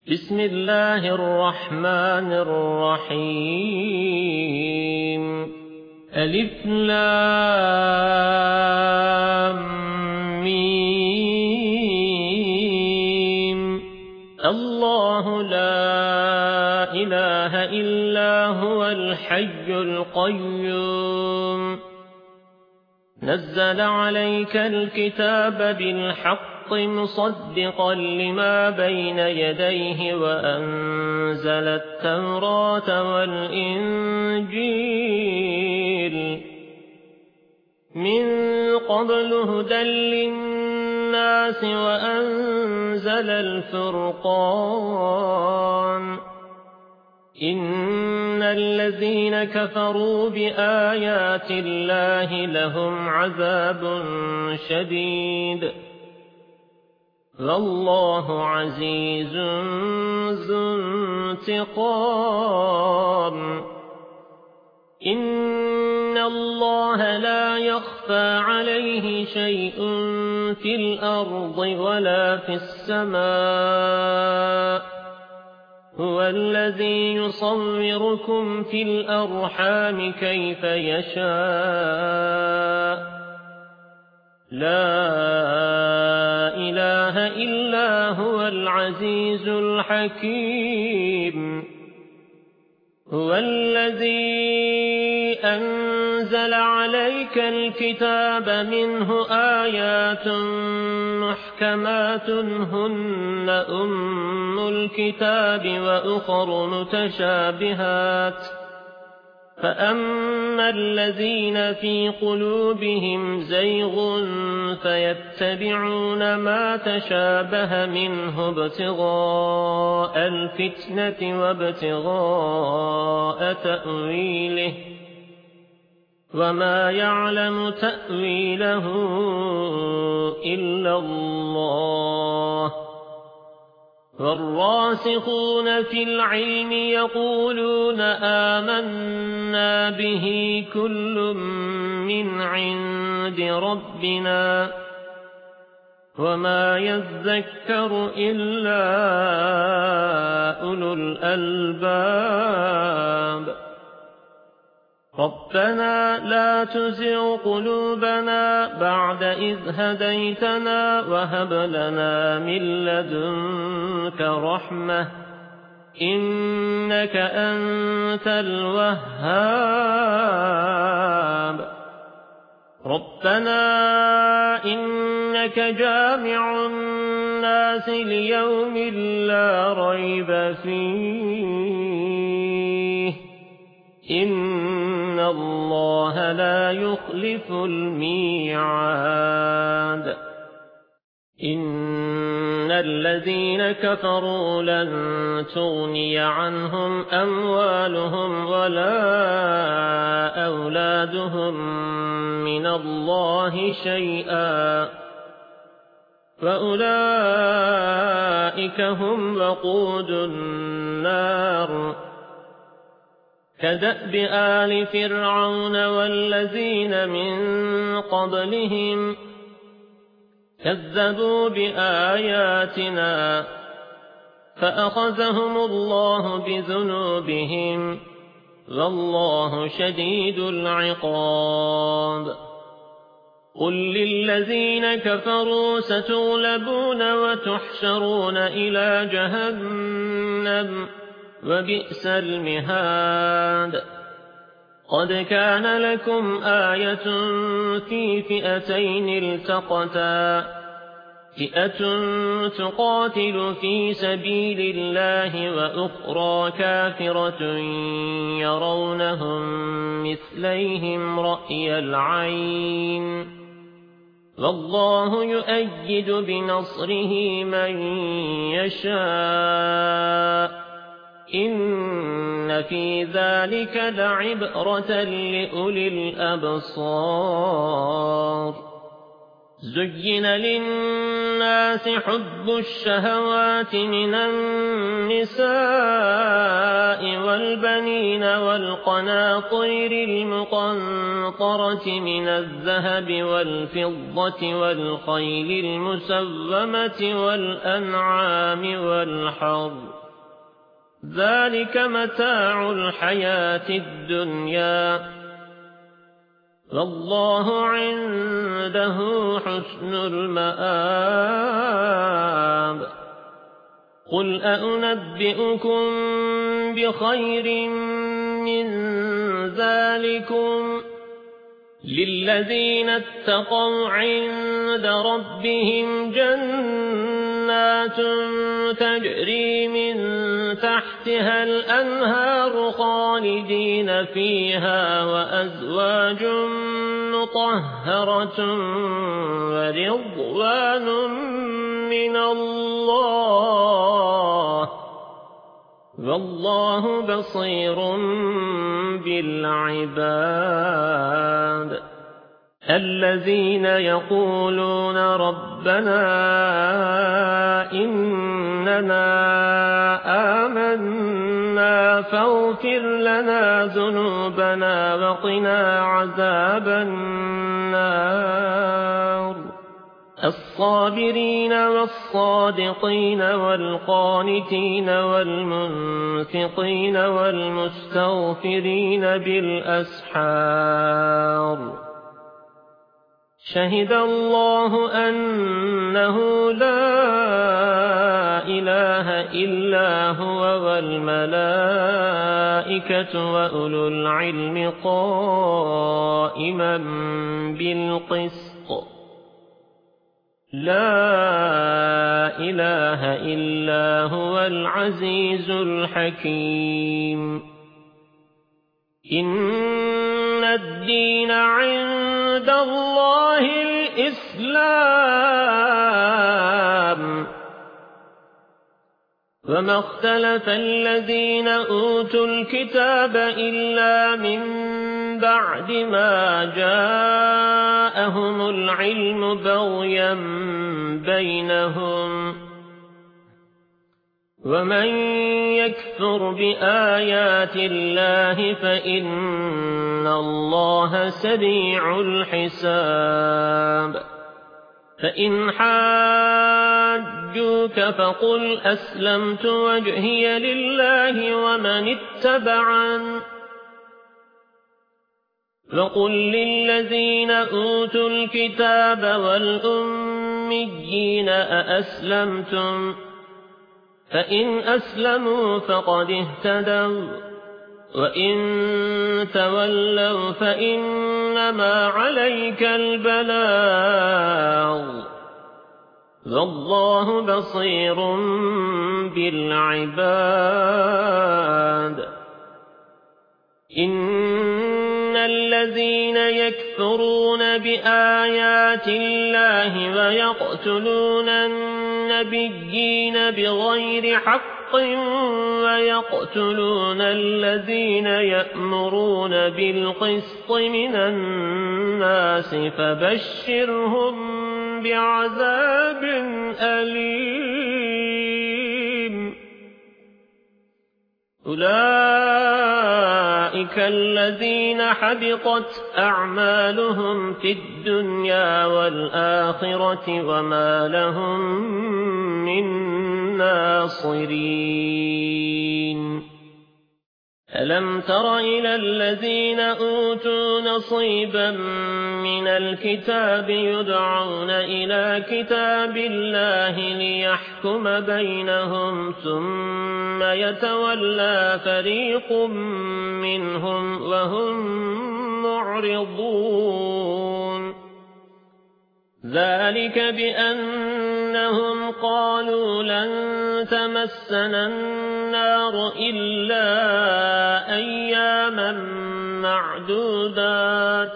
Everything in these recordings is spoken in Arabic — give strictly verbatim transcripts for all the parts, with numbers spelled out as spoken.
بسم الله الرحمن الرحيم ألف لام ميم الله لا إله إلا هو الحي القيوم نزل عليك الكتاب بالحق مصدقا لما بين يديه وأنزل التوراة والإنجيل من قبل هدى للناس وأنزل الفرقان إن الذين كفروا بآيات الله لهم عذاب شديد والله عزيز ذو انتقام إن الله لا يخفى عليه شيء في الأرض ولا في السماء هو الذي يصوركم في الأرحام كيف يشاء لا إله إلا هو العزيز الحكيم هو الذي أنزل عليك الكتاب منه آيات محكمات هن أم الكتاب وأخر متشابهات فأما الذين في قلوبهم زيغ فيتبعون ما تشابه منه ابتغاء الفتنة وابتغاء تأويله وما يعلم تأويله إلا الله والراسخون في العلم يقولون آمنا به كل من عند ربنا وما يذكر إلا أولو الألباب ربنا لا تزغ قلوبنا بعد إذ هديتنا وهب لنا من لدنك رحمة إنك أنت الوهاب ربنا إنك جامع الناس ليوم لا ريب فيه إن الله لا يخلف الميعاد إن الذين كفروا لن تغني عنهم أموالهم ولا أولادهم من الله شيئا فأولئك هم وقود النار كدأب آل فرعون والذين من قبلهم كذبوا بآياتنا فأخذهم الله بذنوبهم والله شديد العقاب قل للذين كفروا ستغلبون وتحشرون إلى جهنم وبئس المهاد قد كان لكم آية في فئتين التقتا فئة تقاتل في سبيل الله وأخرى كافرة يرونهم مثليهم رأي العين والله يؤيد بنصره من يشاء إن في ذلك لعبرة لأولي الأبصار زين للناس حب الشهوات من النساء والبنين والقناطير المقنطرة من الذهب والفضة والخيل المسومة والأنعام والحرث ذلك متاع الحياة الدنيا والله عنده حسن المآب قل أنبئكم بخير من ذلكم للذين اتقوا عند ربهم جنات تجري من تحتها الأنهار خالدين فيها وأزواج مطهرة ورضوان من الله والله بصير بالعباد الذين يقولون ربنا إننا آمنا فاغفر لنا ذنوبنا وقنا عذاب النار الصابرين والصادقين والقانتين والمنفقين والمستغفرين بالأسحار شهد الله أنه لا إله إلا هو والملائكة وأولو العلم قائما بالقسط لا إله إلا هو العزيز الحكيم إن الدين عند الله الإسلام وما اختلف الذين أوتوا الكتاب إلا من بعد ما جاءهم العلم بغيا بينهم ومن يكفر بآيات الله فإن الله سريع الحساب فإن حاجوك فقل أسلمت وجهي لله ومن اتبعن وقل للذين أوتوا الكتاب والأميين أأسلمتم فإن أسلموا فقد اهتدوا وإن تولوا فإنما عليك البلاغ والله بصير بالعباد إن الذين يكفرون بآيات الله ويقتلون النبيين بغير حق ويقتلون الذين يأمرون بالقسط من الناس فبشرهم بعذاب أليم أولئك الذين حبطت أعمالهم في الدنيا والآخرة وما لهم من ناصرين ألم تر إلى الذين أوتوا نصيبا من الكتاب يدعون إلى كتاب الله ليحكم بينهم ثم يتولى فريق منهم وهم معرضون ذلك بأنهم قالوا لن تمسنا النار إلا أياما معدودات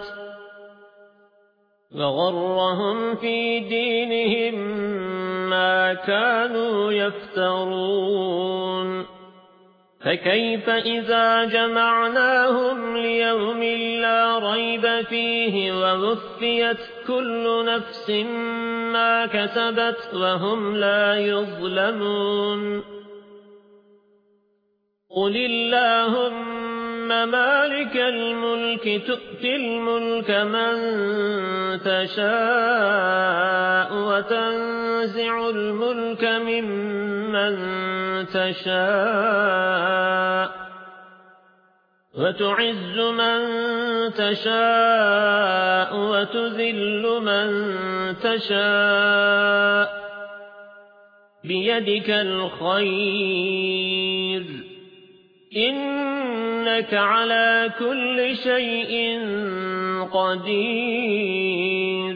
وغرهم في دينهم ما كانوا يفترون فكيف إذا جمعناهم ليوم لا ريب فيه ووفيت كل نفس ما كسبت وهم لا يظلمون قل اللهم مالك الملك تؤتي الملك من تشاء وتنزع الملك ممن تشاء وتعز من تشاء وتذل من تشاء بيدك الخير إنك على كل شيء قدير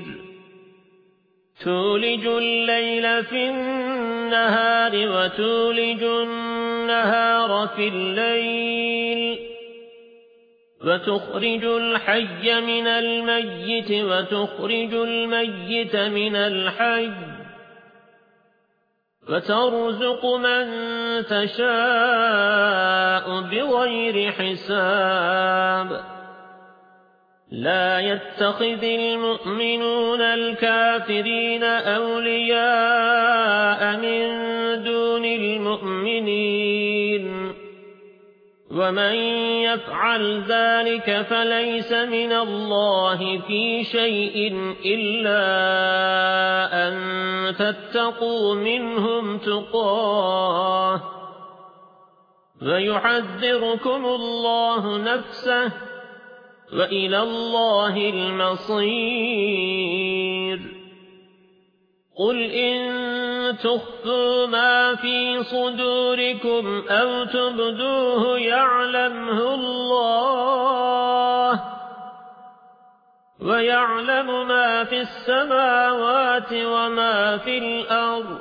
تولج الليل في النهار وتولج النهار في الليل وتخرج الحي من الميت وتخرج الميت من الحي وترزق من تشاء بغير حساب لا يتخذ المؤمنون الكافرين أولياء من دون المؤمنين ومن يفعل ذلك فليس من الله في شيء إلا أن تتقوا منهم تقاه ويحذركم الله نفسه وإلى الله المصير قل إن تخفوا ما في صدوركم أو تبدوه يعلمه الله ويعلم ما في السماوات وما في الأرض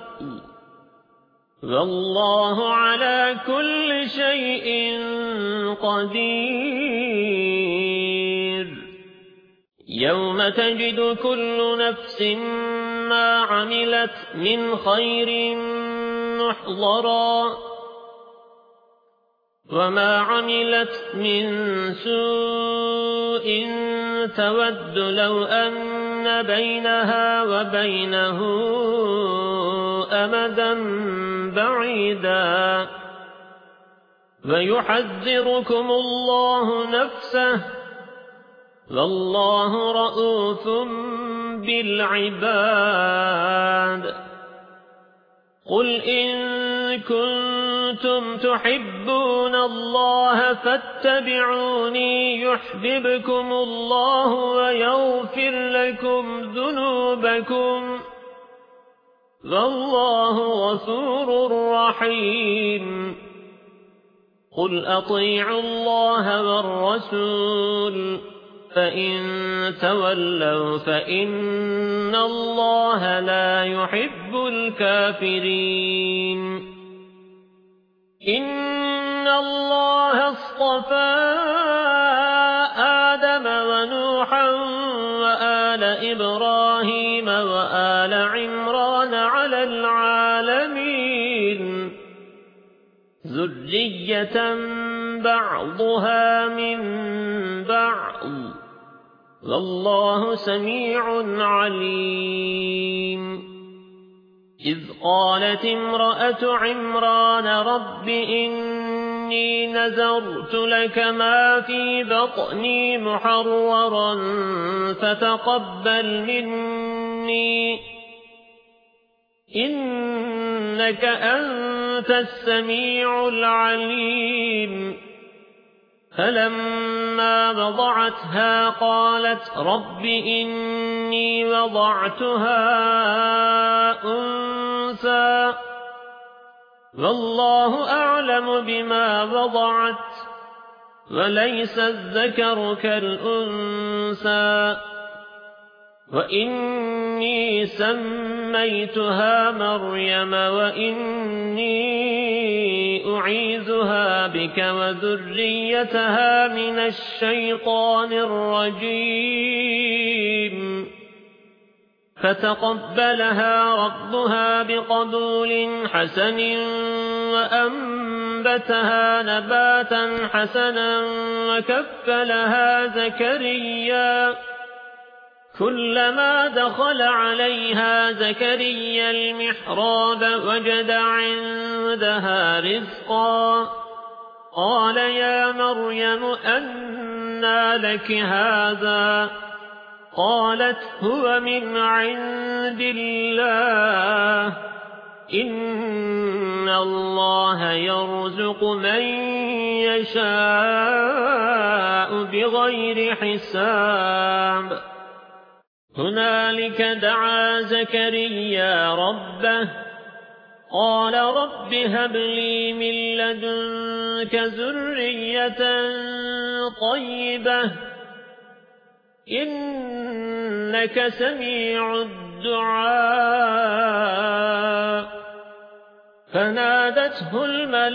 والله على كل شيء قدير يوم تجد كل نفس ما عملت من خير محضرا وما عملت من سوء تود لو أن بينها وبينه أمدا بعيدا ويحذركم الله نفسه والله رؤوف بالعباد قل إن كنتم تحبون الله فاتبعوني يحببكم الله ويغفر لكم ذنوبكم والله غفور رحيم قل أطيعوا الله والرسول فإن تولوا فإن الله لا يحب الكافرين إن الله اصطفى آدم ونوحا وآل إبراهيم وآل عمران على العالمين ذرية بعضها من بعض والله سميع عليم إذ قالت امرأة عمران رب إني نذرت لك ما في بطني محررا فتقبل مني إنك أنت السميع العليم فلما وضعتها قالت رب إني وضعتها أنثى والله أعلم بما وضعت وليس الذكر كالأنثى وإني سميتها مريم وإني أعيذها بك وذريتها من الشيطان الرجيم فتقبلها ربها بقبول حسن وأنبتها نباتها نباتا حسنا وكفلها زكريا كلما دخل عليها زكريا المحراب وجد عندها رزقا قال يا مريم أنى لك هذا قالت هو من عند الله إن الله يرزق من يشاء بغير حساب هنالك دعا زكريا ربه قال رب هب لي من لدنك ذرية طيبة إنك سميع الدعاء فنادته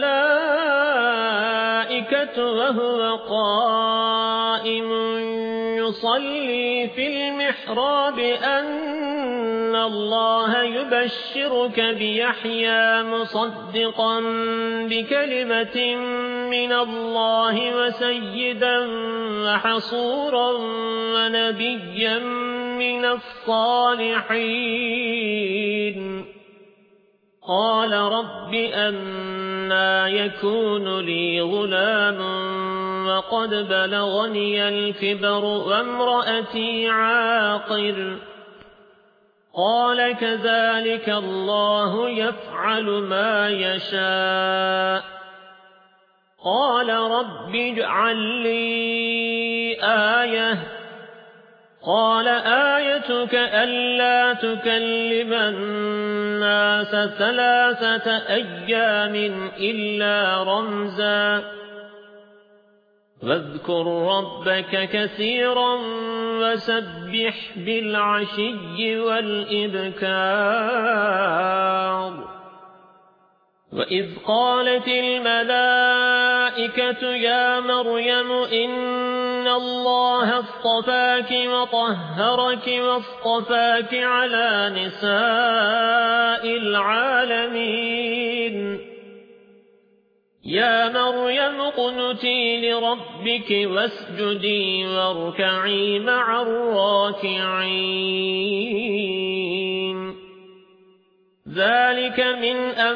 الملائكة وهو قائم يصلي في المحراب أن الله يبشرك بيحيى مصدقا بكلمة من الله وسيدا وحصورا ونبيا من الصالحين قال رب أنى يكون لي غلام وقد بلغني الكبر وامرأتي عاقر قال كذلك الله يفعل ما يشاء قال رب اجعل لي آية قال آيتك ألا تكلم الناس ثلاثة أيام إلا رمزا واذكر ربك كثيرا وسبح بالعشي والإبكار وإذ قالت الملائكة يا مريم إن الله اصطفاك وطهرك واصطفاك على نساء العالمين يا مريم اقنتي لربك واسجدي واركعي مع الراكعين ذلك من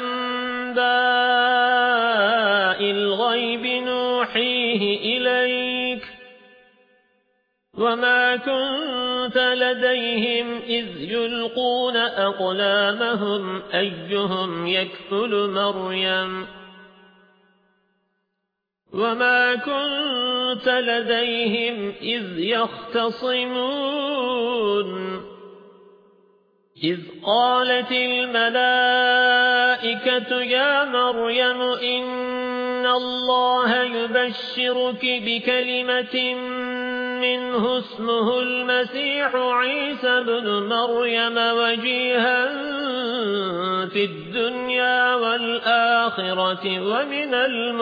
أنباء الغيب نوحيه إليك وما كنت لديهم إذ يلقون أقلامهم أيهم يكفل مريم وما كنت لديهم إذ يختصمون إذ قالت الملائكة يا مريم إن الله يبشرك بكلمة منه اسمه المسيح عيسى بن مريم وجيها في الدنيا والآخرة ومن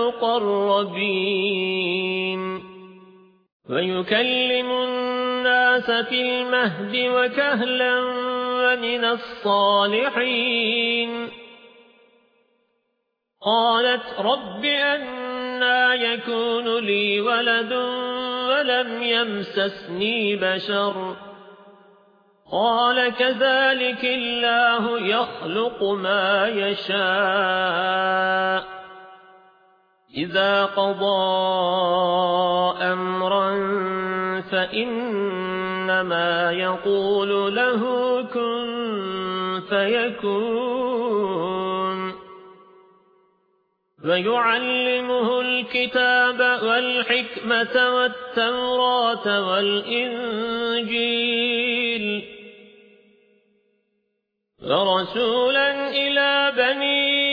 المقربين ويكلم الناس في المهد وكهلا ومن الصالحين قالت رب أنى يكون لي ولد ولم يمسسني بشر قال كذلك الله يخلق ما يشاء إذا قضى أمرا فإنما يقول له كن فيكون ويعلمه الكتاب والحكمة والتوراة والإنجيل ورسولا إلى بني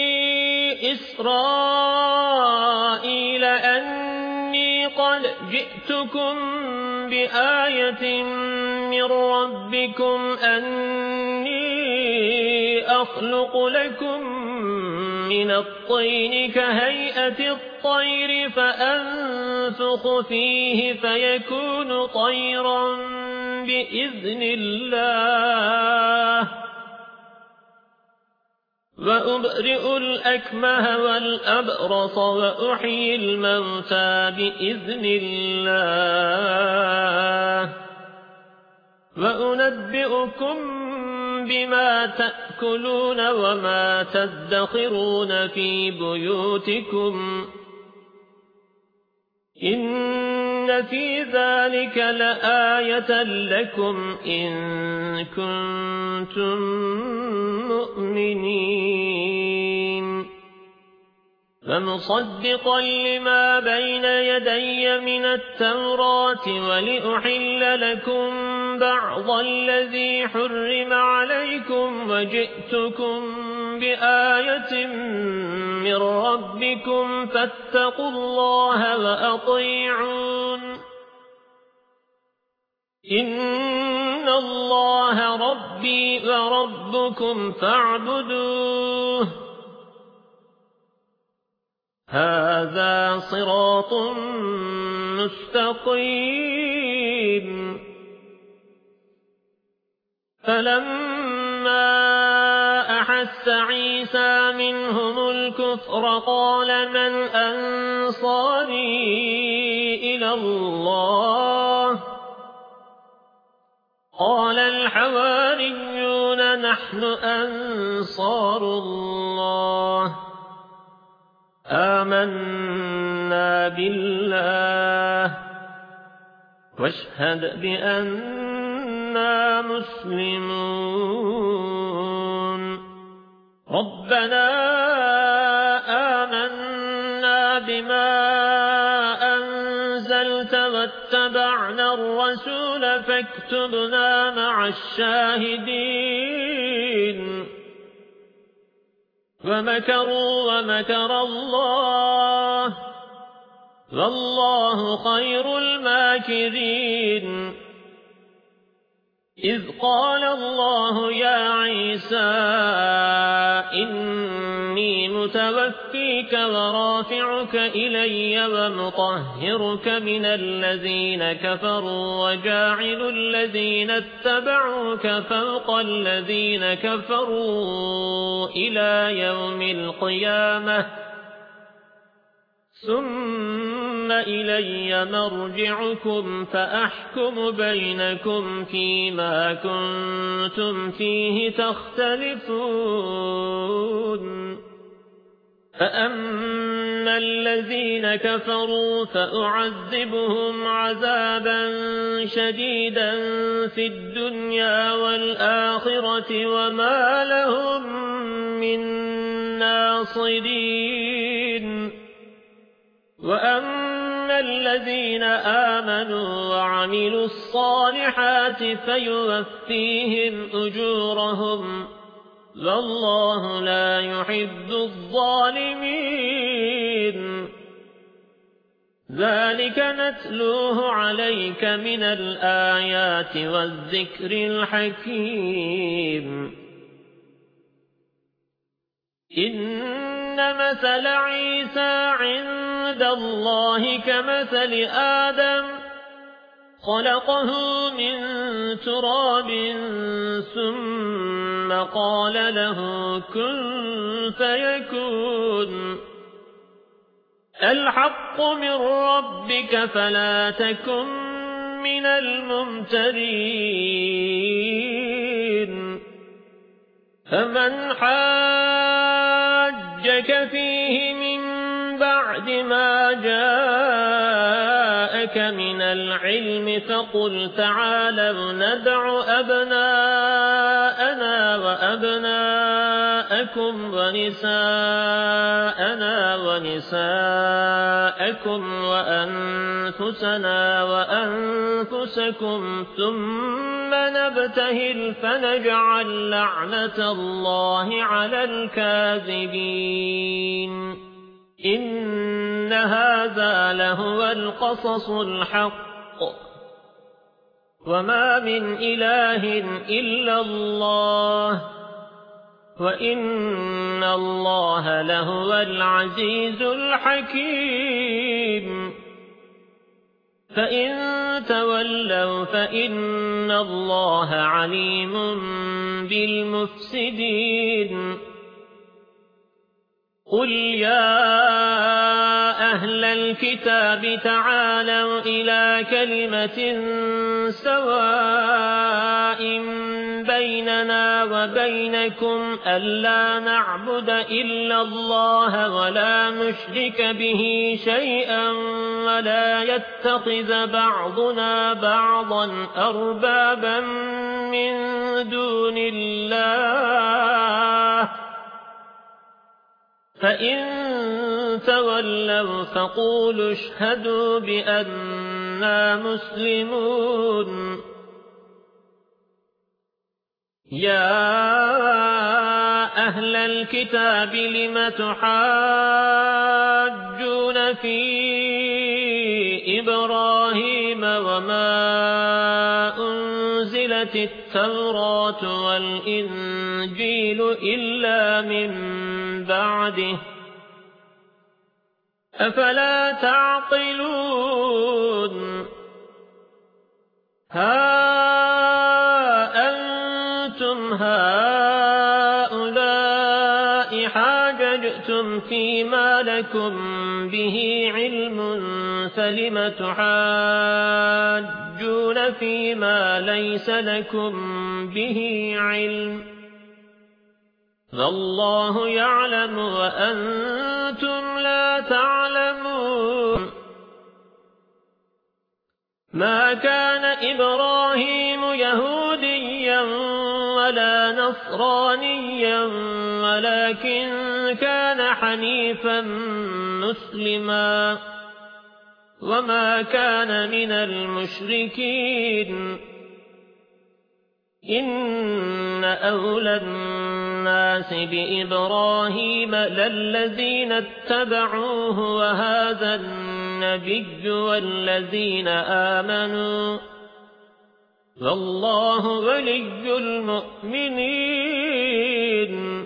إسرائيل أني قد جئتكم بآية من ربكم أني أخلق لكم من الطين كهيئة الطير فأنفخ فيه فيكون طيرا بإذن الله وأبرئ الأكمه والأبرص وأحيي الموتى بإذن الله وأنبئكم بما تأكلون وما تدخرون في بيوتكم إن في ذلك لآية لكم إن كنتم مؤمنين فمصدقا لما بين يدي من التوراة ولأحل لكم بعض الذي حرم عليكم وجئتكم بآية من ربكم فاتقوا الله وأطيعون إن الله ربي وربكم فاعبدوه هذا صراط مستقيم فلما أحس عيسى منهم الكفر قال من أنصاري إلى الله قال الحواريون نحن أنصار الله آمنا بالله واشهد بأننا مسلمون ربنا آمنا بما أنزلت واتبعنا الرسول فاكتبنا مع الشاهدين ومكروا ومكر الله والله خير الماكرين إذ قال الله يا عيسى إني متوفيك ورافعك إلي ومطهرك من الذين كفروا وجاعل الذين اتبعوك فوق الذين كفروا إلى يوم القيامة ثم إلي مرجعكم فأحكم بينكم فيما كنتم فيه تختلفون فأما الذين كفروا فأعذبهم عذابا شديدا في الدنيا والآخرة وما لهم من ناصرين وأما الذين آمنوا وعملوا الصالحات فيوفيهم أجورهم والله لا يحب الظالمين ذلك نتلوه عليك من الآيات والذكر الحكيم إن مثل عيسى عند الله كمثل آدم خلقه من تراب ثم قال له كن فيكون الحق من ربك فلا تكن من الممترين فمن حاجك فيه من بعد ما جاءك من العلم فقل تعالوا ندع أبناءنا وأبناءكم ونساءنا ونساءكم وأنفسنا وأنفسكم ثم نبتهل فنجعل لعنة الله على الكاذبين إن هذا لهو القصص الحق وما من إله إلا الله وإن الله لهو العزيز الحكيم فإن تولوا فإن الله عليم بالمفسدين قل يا أهل الكتاب تعالوا إلى كلمة سواء بيننا وبينكم ألا نعبد إلا الله ولا نشرك به شيئا ولا يتخذ بعضنا بعضا أربابا من دون الله فإن تولوا فقولوا اشهدوا بأننا مسلمون يا أهل الكتاب لم تحاجون في إبراهيم وما أنزلت التوراة والإنجيل إلا من بعده أفلا تعقلون ها أنتم هؤلاء حاججتم فيما لكم به علم فلم تحاجون فيما ليس لكم به علم والله يعلم وأنتم لا تعلمون ما كان إبراهيم يهوديا ولا نصرانيا ولكن كان حنيفا مسلما وما كان من المشركين إن أولى الناس بإبراهيم للذين اتبعوه وهذا النبي والذين آمنوا والله ولي المؤمنين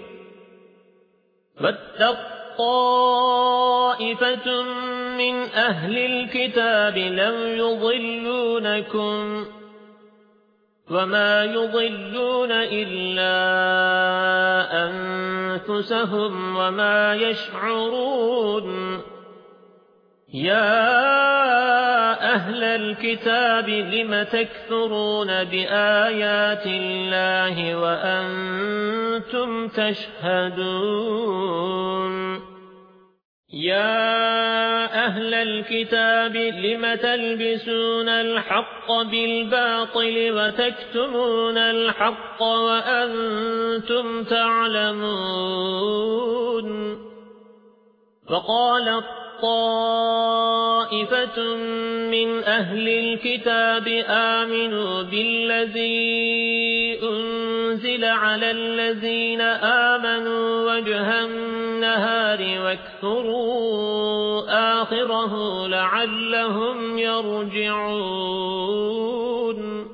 واتق طائفة من أهل الكتاب لو يضلونكم وما يضلون إلا أنفسهم وما يشعرون يا أهل الكتاب لم تكفرون بآيات الله وأنتم تشهدون يا أهل الكتاب لم تلبسون الحق بالباطل وتكتمون الحق وأنتم تعلمون وقال طائفة من أهل الكتاب آمنوا بالذي أنزل على الذين آمنوا وجه النهار واكفروا آخره لعلهم يرجعون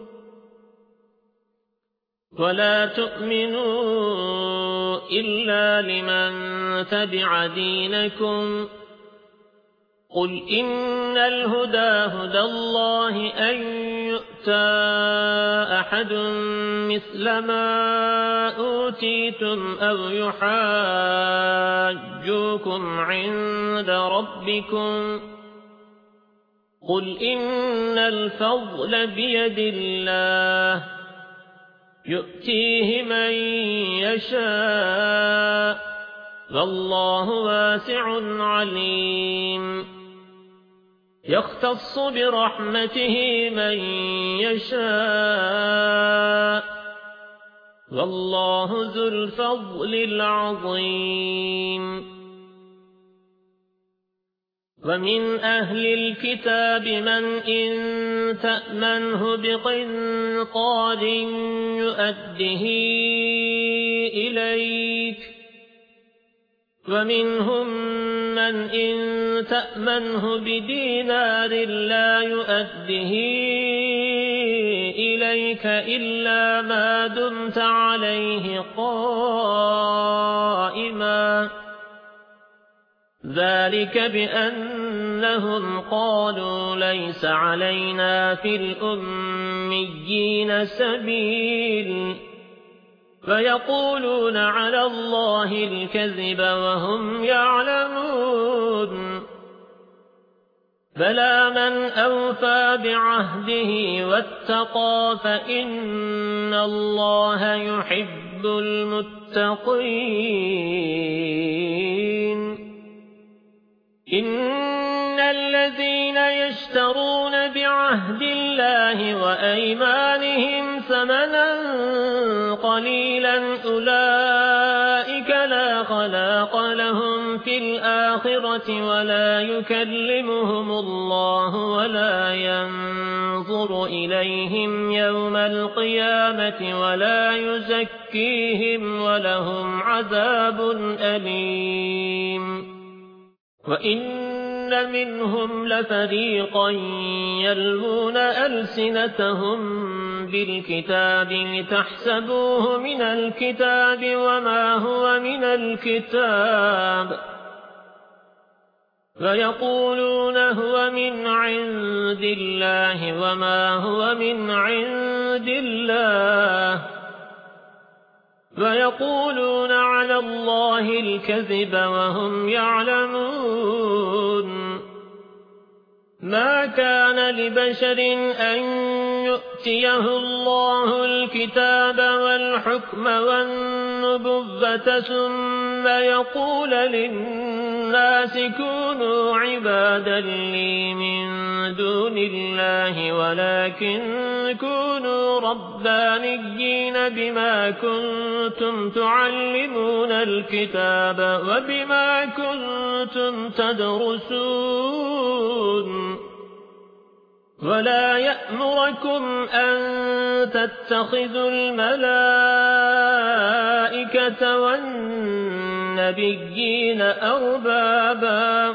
ولا تؤمنوا إلا لمن تبع دينكم قل إن الهدى هدى الله أن يؤتى أحد مثل ما أوتيتم أو يحاجوكم عند ربكم قل إن الفضل بيد الله يؤتيه من يشاء والله واسع عليم يختص برحمته من يشاء والله ذو الفضل العظيم ومن أهل الكتاب من إن تأمنه بقنطار يؤده إليك ومنهم من إن تأمنه بدينار لا يؤده إليك إلا ما دمت عليه قائما ذلك بأنهم قالوا ليس علينا في الأميين سبيل فيقولون على الله الكذب وهم يعلمون بلى من أوفى بعهده واتقى فإن الله يحب المتقين إن الذين يشترون بعهد الله وأيمانهم ثمنا قليلا أولئك لا خلاق لهم في الآخرة ولا يكلمهم الله ولا ينظر إليهم يوم القيامة ولا يزكيهم ولهم عذاب أليم وإن منهم لفريقا يلوون ألسنتهم بالكتاب لتحسبوه من الكتاب وما هو من الكتاب ويقولون هو من عند الله وما هو من عند الله ويقولون على الله الكذب وهم يعلمون ما كان لبشر أن يؤتيه الله الكتاب والحكم والنبوة ثم يقول للناس كونوا عبادا لي من دون الله ولكن كونوا ربانيين بما كنتم تعلمون الكتاب وبما كنتم تدرسون ولا يأمركم أن تتخذوا الملائكة والنبيين أربابا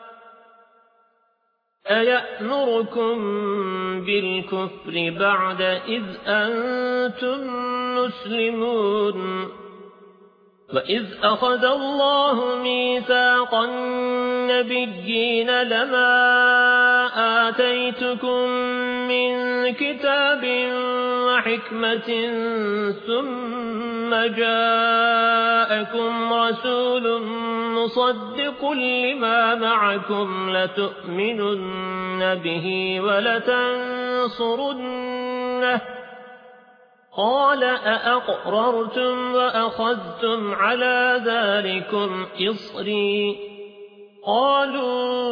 أيأمركم بالكفر بعد إذ أنتم مسلمون وإذ أخذ الله ميثاق النبيين لما آتيتكم من كتاب وحكمة ثم جاءكم رسول مصدق لما معكم لتؤمنن به ولتنصرنه قال أأقررتم وأخذتم على ذلكم إصري قالوا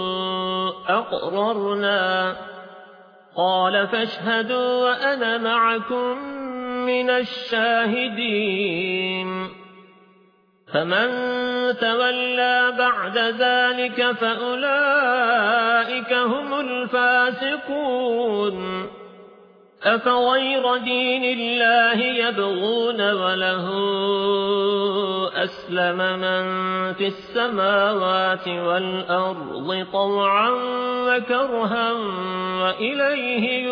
أقررنا قال فاشهدوا وأنا معكم من الشاهدين فمن تولى بعد ذلك فأولئك هم الفاسقون أفغير دين الله يبغون وله أسلم من في السماوات والأرض طوعا وكرها وإليه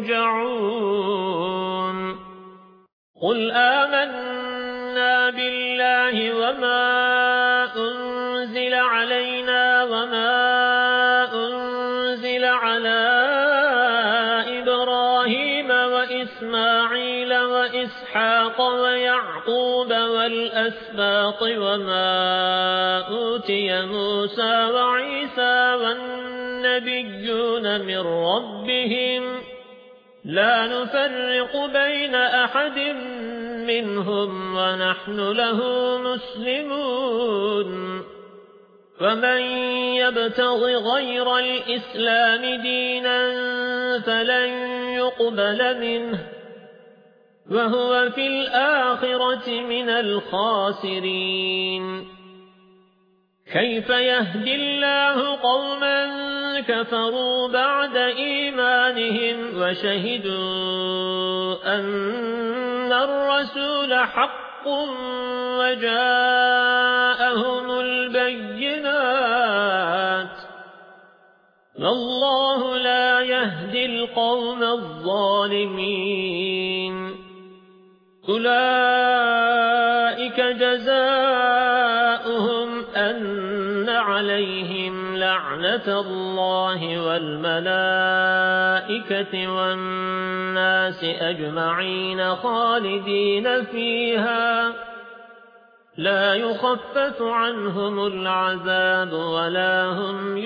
يرجعون قل آمنا بالله وما أنزل علينا وما أنزل على إسماعيل وإسحاق ويعقوب والأسباط وما أوتي موسى وعيسى والنبيون من ربهم لا نفرق بين أحد منهم ونحن له مسلمون فمن يبتغ غير الإسلام دينا فلن يقبل منه وهو في الآخرة من الخاسرين كيف يهدي الله قوما كفروا بعد إيمانهم وشهدوا أن الرسول حق وجاءهم البينات والله لا يهدي القوم الظالمين أولئك جزاؤهم أن عليهم لعنة الله والملائكة والناس أجمعين خالدين فيها لا يخفف عنهم العذاب ولا هم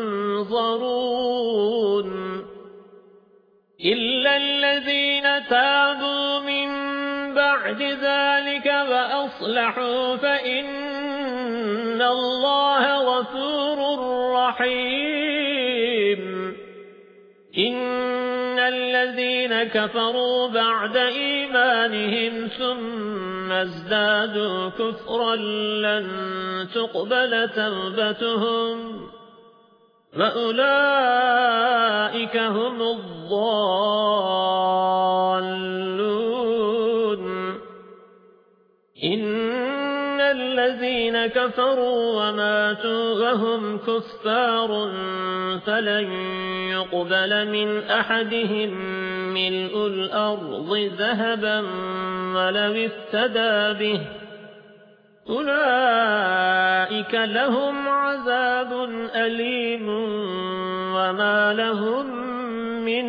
ينظرون إلا الذين تابوا من بعد ذلك وأصلحوا فإن الله غفور رحيم إن الذين كفروا بعد إيمانهم ثم ازدادوا كفرا لن تقبل توبتهم وأولئك هم الضالون إن الذين كفروا وماتوا وهم كفار فلن يقبل من أحدهم ملء الأرض ذهبا ولو افتدى به أولئك لهم عذاب أليم وما لهم من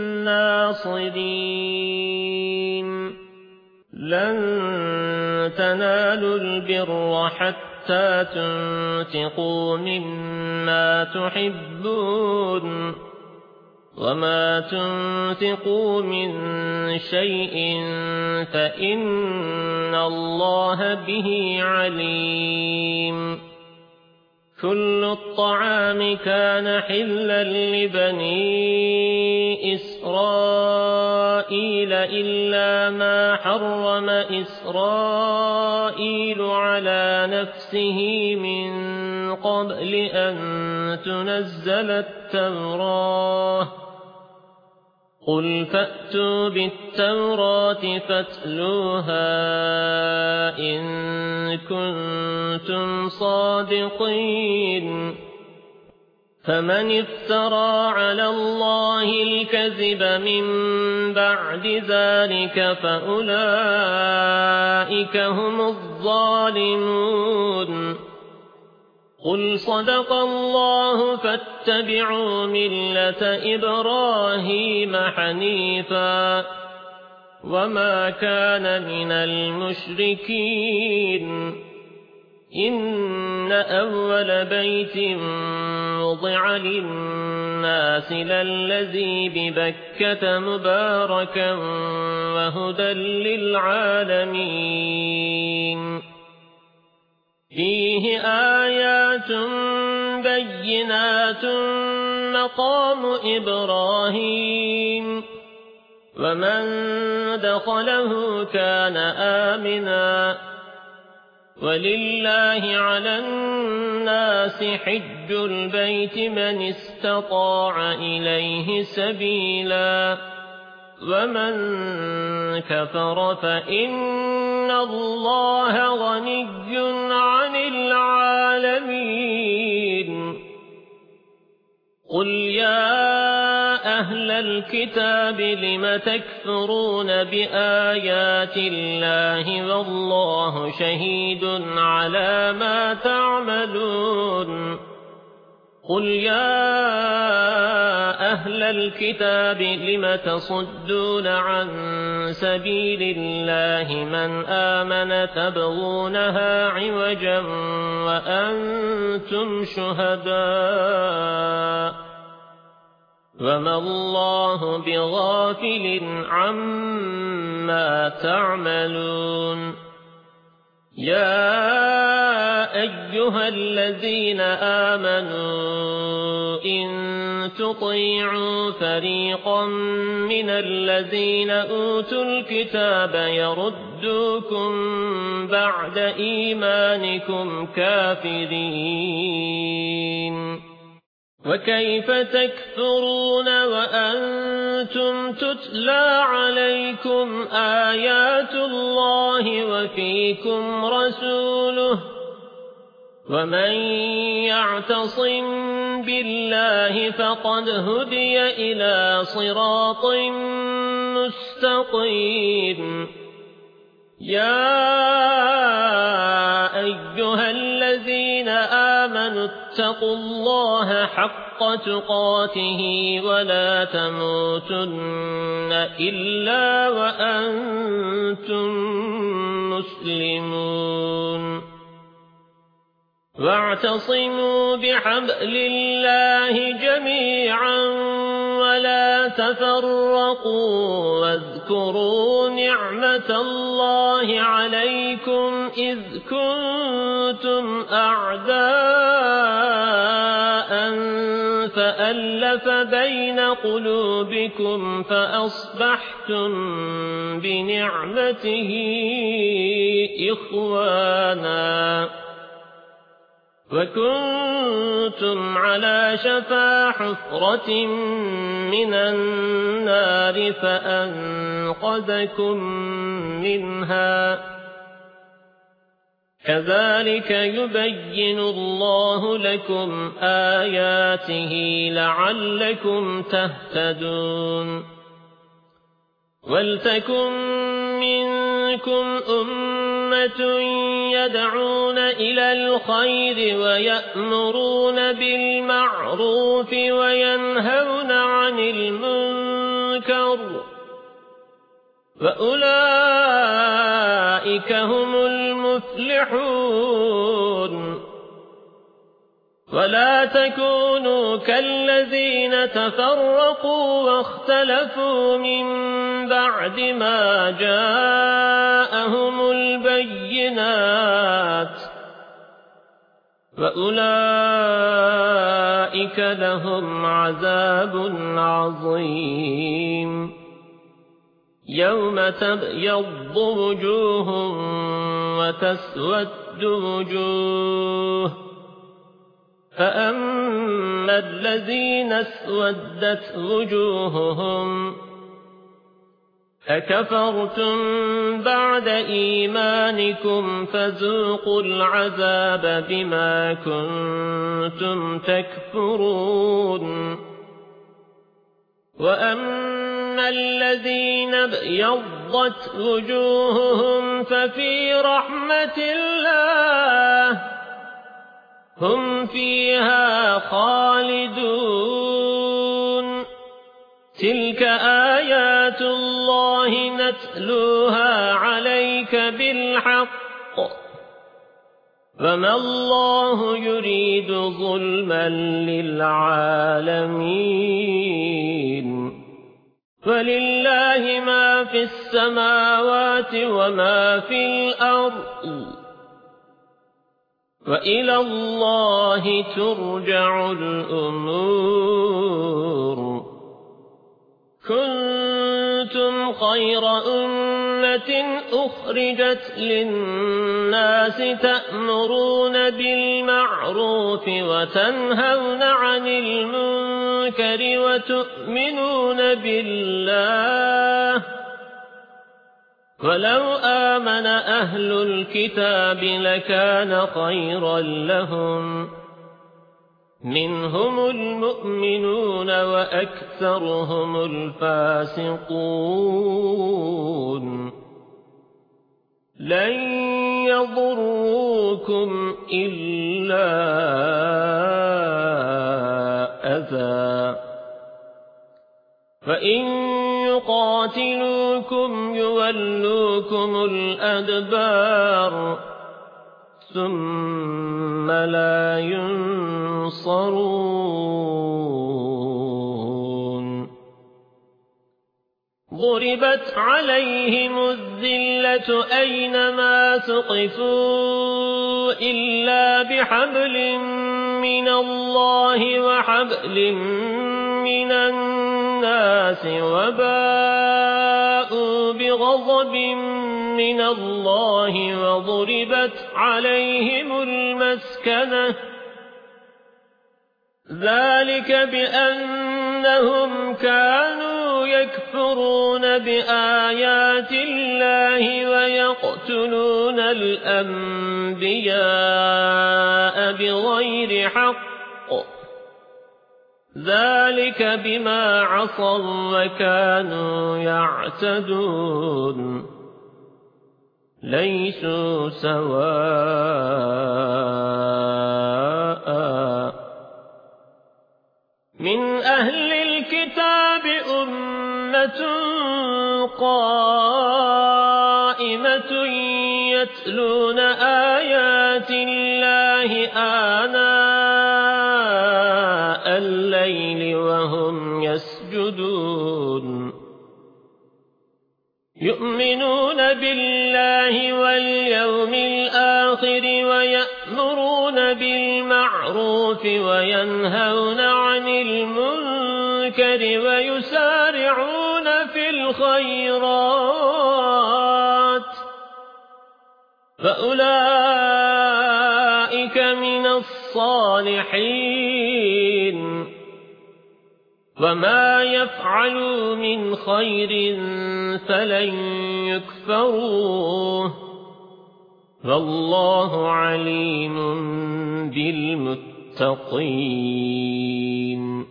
ناصرين لن تنالوا البر حتى تنفقوا مما تحبون وما تنفقوا من شيء فإن الله به عليم كل الطعام كان حلا لبني إسرائيل إلا ما حرم إسرائيل على نفسه من قبل أن تنزل التوراة قل فأتوا بالتوراة فاتلوها إن كنتم صادقين فمن افترى على الله الكذب من بعد ذلك فأولئك هم الظالمون قل صدق الله فاتبعوا ملة إبراهيم حنيفا وما كان من المشركين إن أول بيت وضع للناس للذي ببكة مباركا وهدى للعالمين فيه آيات بينات مقام إبراهيم ومن دخله كان آمنا ولله على الناس حج البيت من استطاع إليه سبيلا ومن كفر فإن الله غني عن العالمين قل يا أهل الكتاب لم تكفرون بآيات الله والله شهيد على ما تعملون قل يا أهل الكتاب لم تصدون عن سبيل الله من آمن تبغونها عوجا وأنتم شهداء وما الله بغافل عما تعملون يا أيها الذين آمنوا إن تطيعوا فريقا من الذين أوتوا الكتاب يردوكم بعد إيمانكم كافرين وكيف تكفرون وأنتم تتلى عليكم آيات الله وفيكم رسوله ومن يعتصم بالله فقد هدي إلى صراط مستقيم يا أيها الذين آمنوا اتقوا الله حق تقاته ولا تموتن إلا وأنتم مسلمون واعتصموا بحبل الله جميعا ولا تفرقوا واذكروا نعمة الله عليكم إذ كنتم أعداء فألف بين قلوبكم فأصبحتم بنعمته إخوانا وكنتم على شفا حفرة من النار فأنقذكم منها كذلك يبين الله لكم آياته لعلكم تهتدون ولتكن منكم أمة يدعون إلى الخير ويأمرون بالمعروف وينهون عن المنكر وأولئك هم المفلحون ولا تكونوا كالذين تفرقوا واختلفوا من بعد ما جاءهم البينات وأولئك لهم عذاب عظيم يوم تبيض وجوه وتسود وجوه فأما الذين اسودت وجوههم أكفرتم بعد إيمانكم فذوقوا العذاب بما كنتم تكفرون وأما الذين ابيضت وجوههم ففي رحمة الله هم فيها خالدون تلك آيات الله نتلوها عليك بالحق وما الله يريد ظلما للعالمين ولله ما في السماوات وما في الأرض وإلى الله ترجع الأمور كنتم خير أمة أخرجت للناس تأمرون بالمعروف وتنهون عن المنكر وتؤمنون بالله ولو آمن أهل الكتاب لكان خيرا لهم منهم المؤمنون وأكثرهم الفاسقون لن يضروكم إلا أذى فإن يقاتلوكم يولوكم الأدبار ثم لا ينصرون ضربت عليهم الذلة أينما ثقفوا إلا بحبل من الله وحبل من الناس وباءوا بغضب من الله وضربت عليهم المسكنة ذلك بأنهم كانوا يكفرون بآيات الله ويقتلون الأنبياء بغير حق ذلك بما عصوا وكانوا يعتدون ليسوا سواء. من أهل الكتاب أمة قائمة يتلون آيات الله آناء الليل وهم يسجدون يؤمنون بالله واليوم الآخر ويأمرون بالمعروف وينهون عن المنكر ويسارعون في الخيرات فأولئك من الصالحين وما يفعلوا من خير فلن يكفروه والله عليم بالمتقين.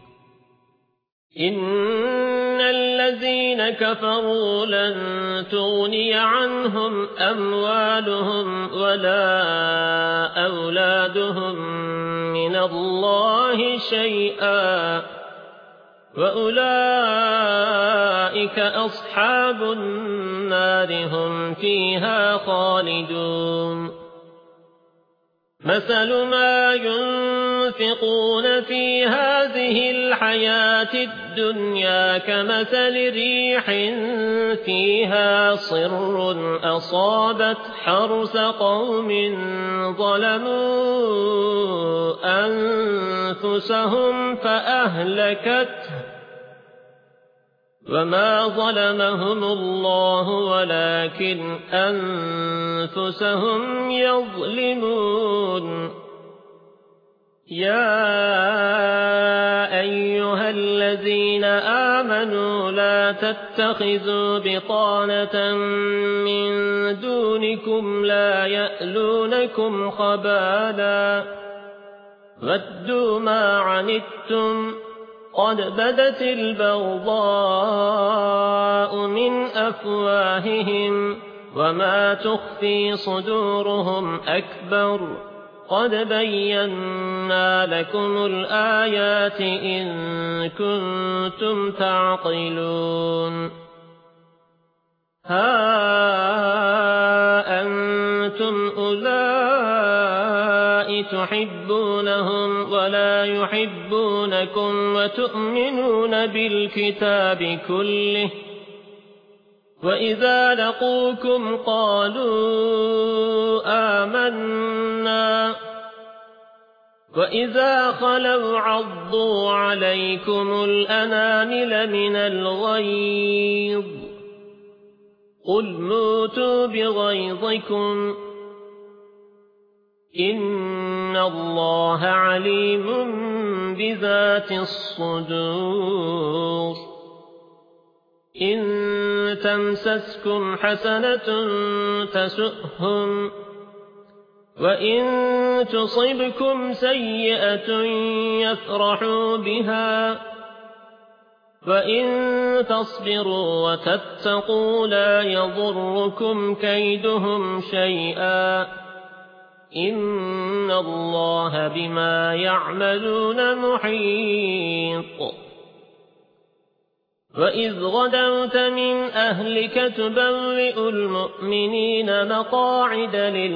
إن الذين كفروا لن تغني عنهم أموالهم ولا أولادهم من الله شيئا وأولئك أصحاب النار هم فيها خالدون. مثل ما ينفقون في هذه الحياة الدنيا كمثل ريح فيها صر أصابت حرث قوم ظلموا أنفسهم فأهلكته وما ظلمهم الله ولكن أنفسهم يظلمون. يا أيها الذين آمنوا لا تتخذوا بطانة من دونكم لا يألونكم خبالا ودوا ما عنتم قد بدت البغضاء من أفواههم وما تخفي صدورهم أكبر قد بينا لكم الآيات إن كنتم تعقلون. ها أنتم أولئك تحبونهم ولا يحبونكم وتؤمنون بالكتاب كله وإذا لقوكم قالوا آمنا وإذا خلوا عضوا عليكم الأنامل من الغيظ قل موتوا بغيظكم إن الله عليم بذات الصدور. إن تمسسكم حسنة تسؤهم وإن تصبكم سيئة يفرحوا بها وإن تصبروا وتتقوا لا يضركم كيدهم شيئا إن الله بما يعملون محيط. وإذ غدوت من أهلك تبوئ المؤمنين مقاعد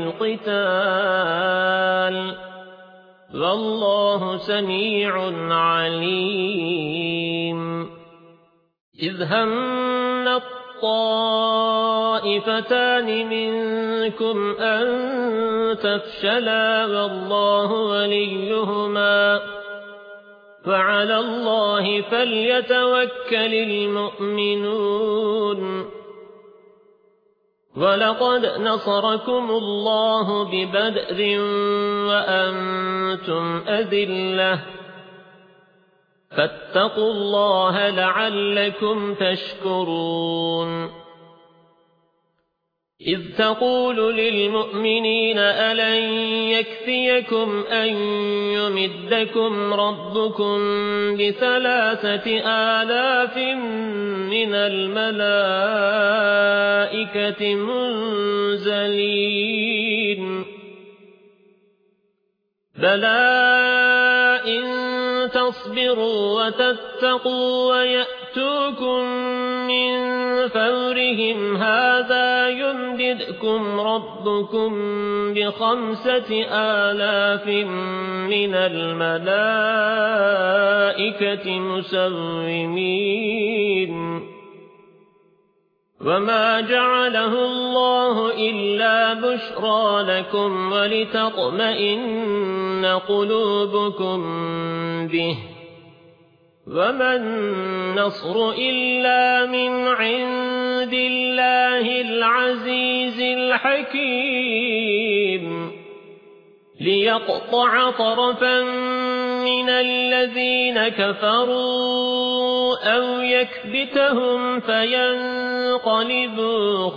للقتال والله سميع عليم. إذ هم الطائفتان منكم أن تفشلا والله وليهما وعلى الله فليتوكل المؤمنون. ولقد نصركم الله ببدر وأنتم أذلة فاتقوا الله لعلكم تشكرون. إذ تقول للمؤمنين ألن يكفيكم أن يمدكم ربكم بثلاثة آلاف من الملائكة منزلين بلى إن تصبروا وتتقوا ويأتوكم من فورهم هذا يمددكم ربكم بخمسة آلاف من الملائكة مسومين وما جعله الله إلا بشرى لكم ولتطمئن قلوبكم به وما النصر إلا من عند الله العزيز الحكيم ليقطع طرفا من الذين كفروا أو يكبتهم فينقلبوا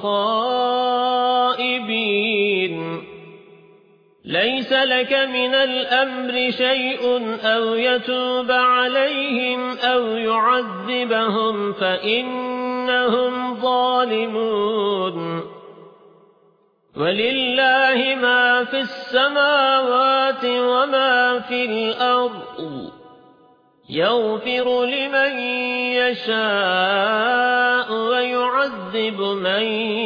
خائبين ليس لك من الأمر شيء أو يتوب عليهم أو يعذبهم فإنهم ظالمون ولله ما في السماوات وما في الأرض يغفر لمن يشاء ويعذب من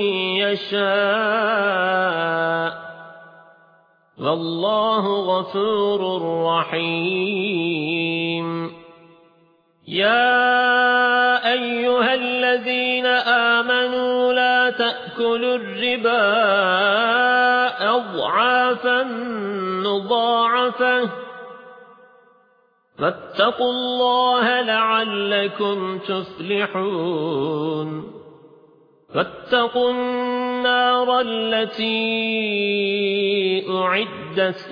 يشاء والله غفور رحيم يا أيها الذين آمنوا لا تأكلوا الربا أضعافا مضاعفة فاتقوا الله لعلكم تفلحون فاتقوا النار التي أعدت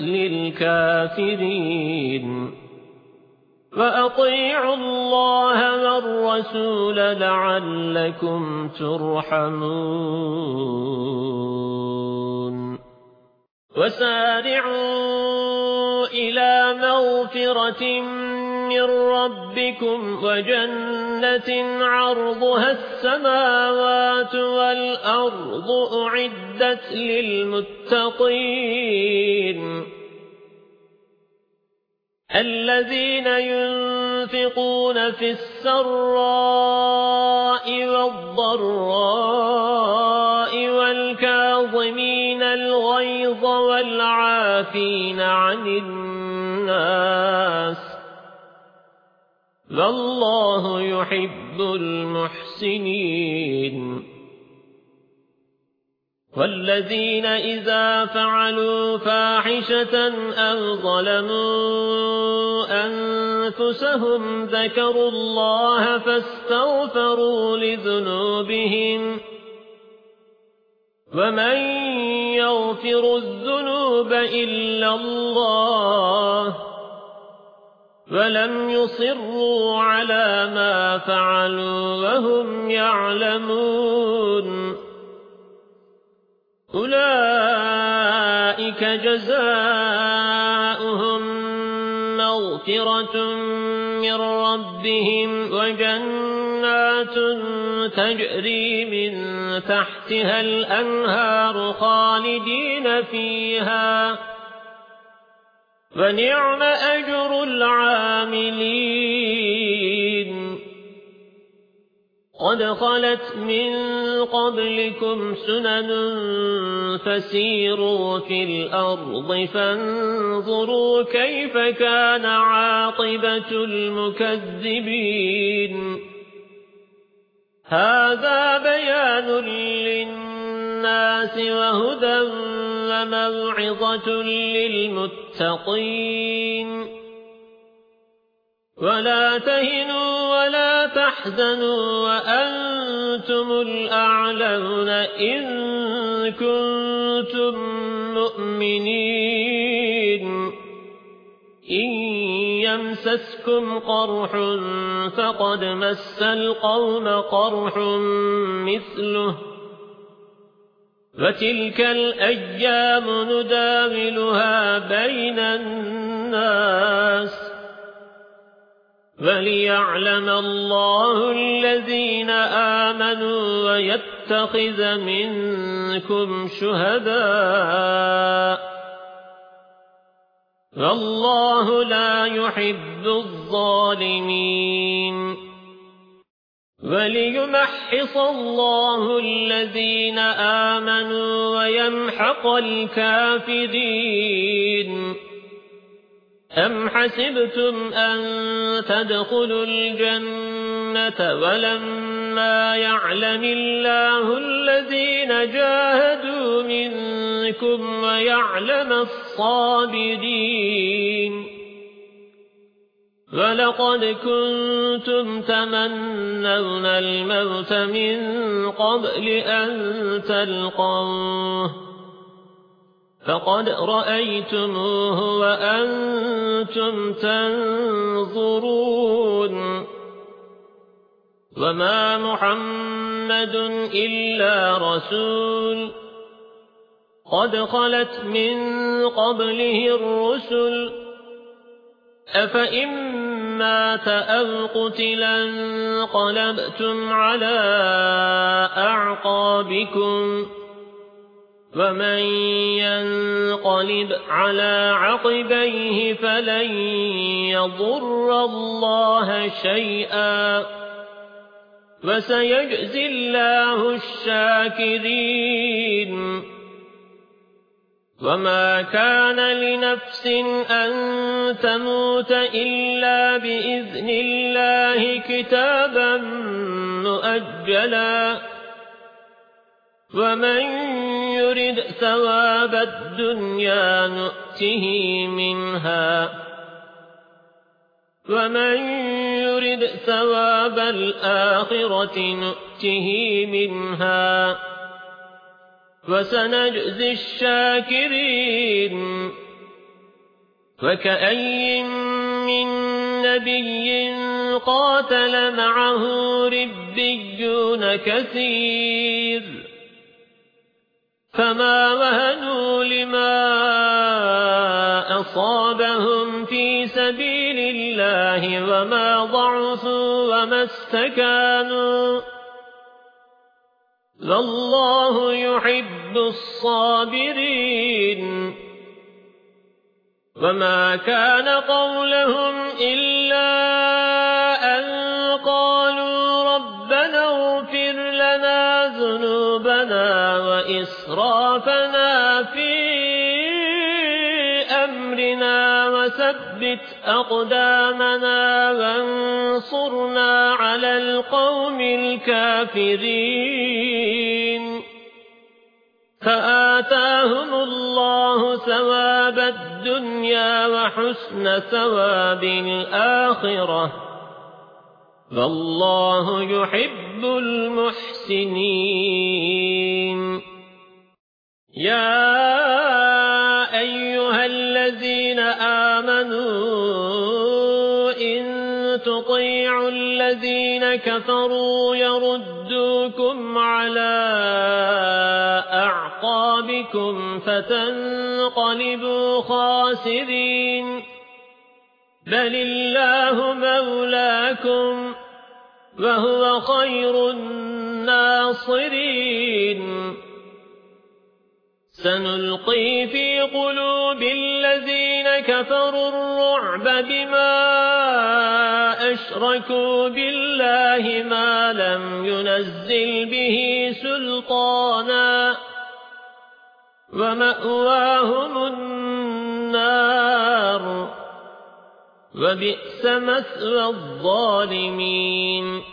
للكافرين وأطيعوا الله والرسول لعلكم ترحمون وسارعوا إلى مغفرة من ربكم وجنة عرضها السماوات والأرض أعدت للمتقين الذين ينفقون في السراء والضراء والكاظمين الغيظ والعافين عن الناس والله يحب المحسنين والذين إذا فعلوا فاحشة أو ظلموا أنفسهم ذكروا الله فاستغفروا لذنوبهم ومن يغفر الذنوب إلا الله ولم يصروا على ما فعلوا وهم يعلمون أولئك جزاؤهم مغفرة من ربهم وجنات تجري من تحتها الأنهار خالدين فيها ونعم أجر العاملين قد خلت من قبلكم سنن فسيروا في الأرض فانظروا كيف كان عاقبة المكذبين هذا بيان للناس وهدى وموعظة للمتقين ولا تهنوا ولا تحزنوا وأنتم الأعلون إن كنتم مؤمنين إن يمسسكم قرح فقد مس القوم قرح مثله وتلك الأيام نداولها بين الناس وليعلم الله الذين آمنوا ويتخذ منكم شهداء والله لا يحب الظالمين وليمحص الله الذين آمنوا ويمحق الكافرين أم حسبتم أن تدخلوا الجنة ولما يعلم الله الذين جاهدوا منكم ويعلم الصابرين ولقد كنتم تمنون الموت من قبل أن تلقوه فقد رأيتموه وأنتم تنظرون وما محمد إلا رسول قد خلت من قبله الرسل أفإن مات أو قتلا انقلبتم على أعقابكم ومن ينقلب على عقبيه فلن يضر الله شيئا وسيجزي الله الشاكرين وما كان لنفس أن تموت إلا بإذن الله كتابا مؤجلا ومن يرد ثواب الدنيا نؤته منها ومن يرد ثواب الآخرة نؤته منها وسنجزي الشاكرين وكأي من نبي قاتل معه ربيون كثير فما وهنوا لما أصابهم في سبيل الله وما ضعفوا وما استكانوا والله يحب الصابرين وما كان قولهم إلا أن قالوا ربنا اغفر لنا ذنوبنا وإسرافنا في أمرنا وثبت أقدامنا وانصرنا على القوم الكافرين فآتاهم الله ثواب الدنيا وحسن ثواب الآخرة والله يحب المحسنين يا أيها الذين آمنوا إن تطيعوا الذين كفروا يردوكم على أعقابكم فتنقلبوا خاسرين بل الله مولاكم وهو خير الناصرين سنلقي في قلوب الذين كفروا الرعب بما أشركوا بالله ما لم ينزل به سلطانا ومأواهم النار وبئس مثوى الظالمين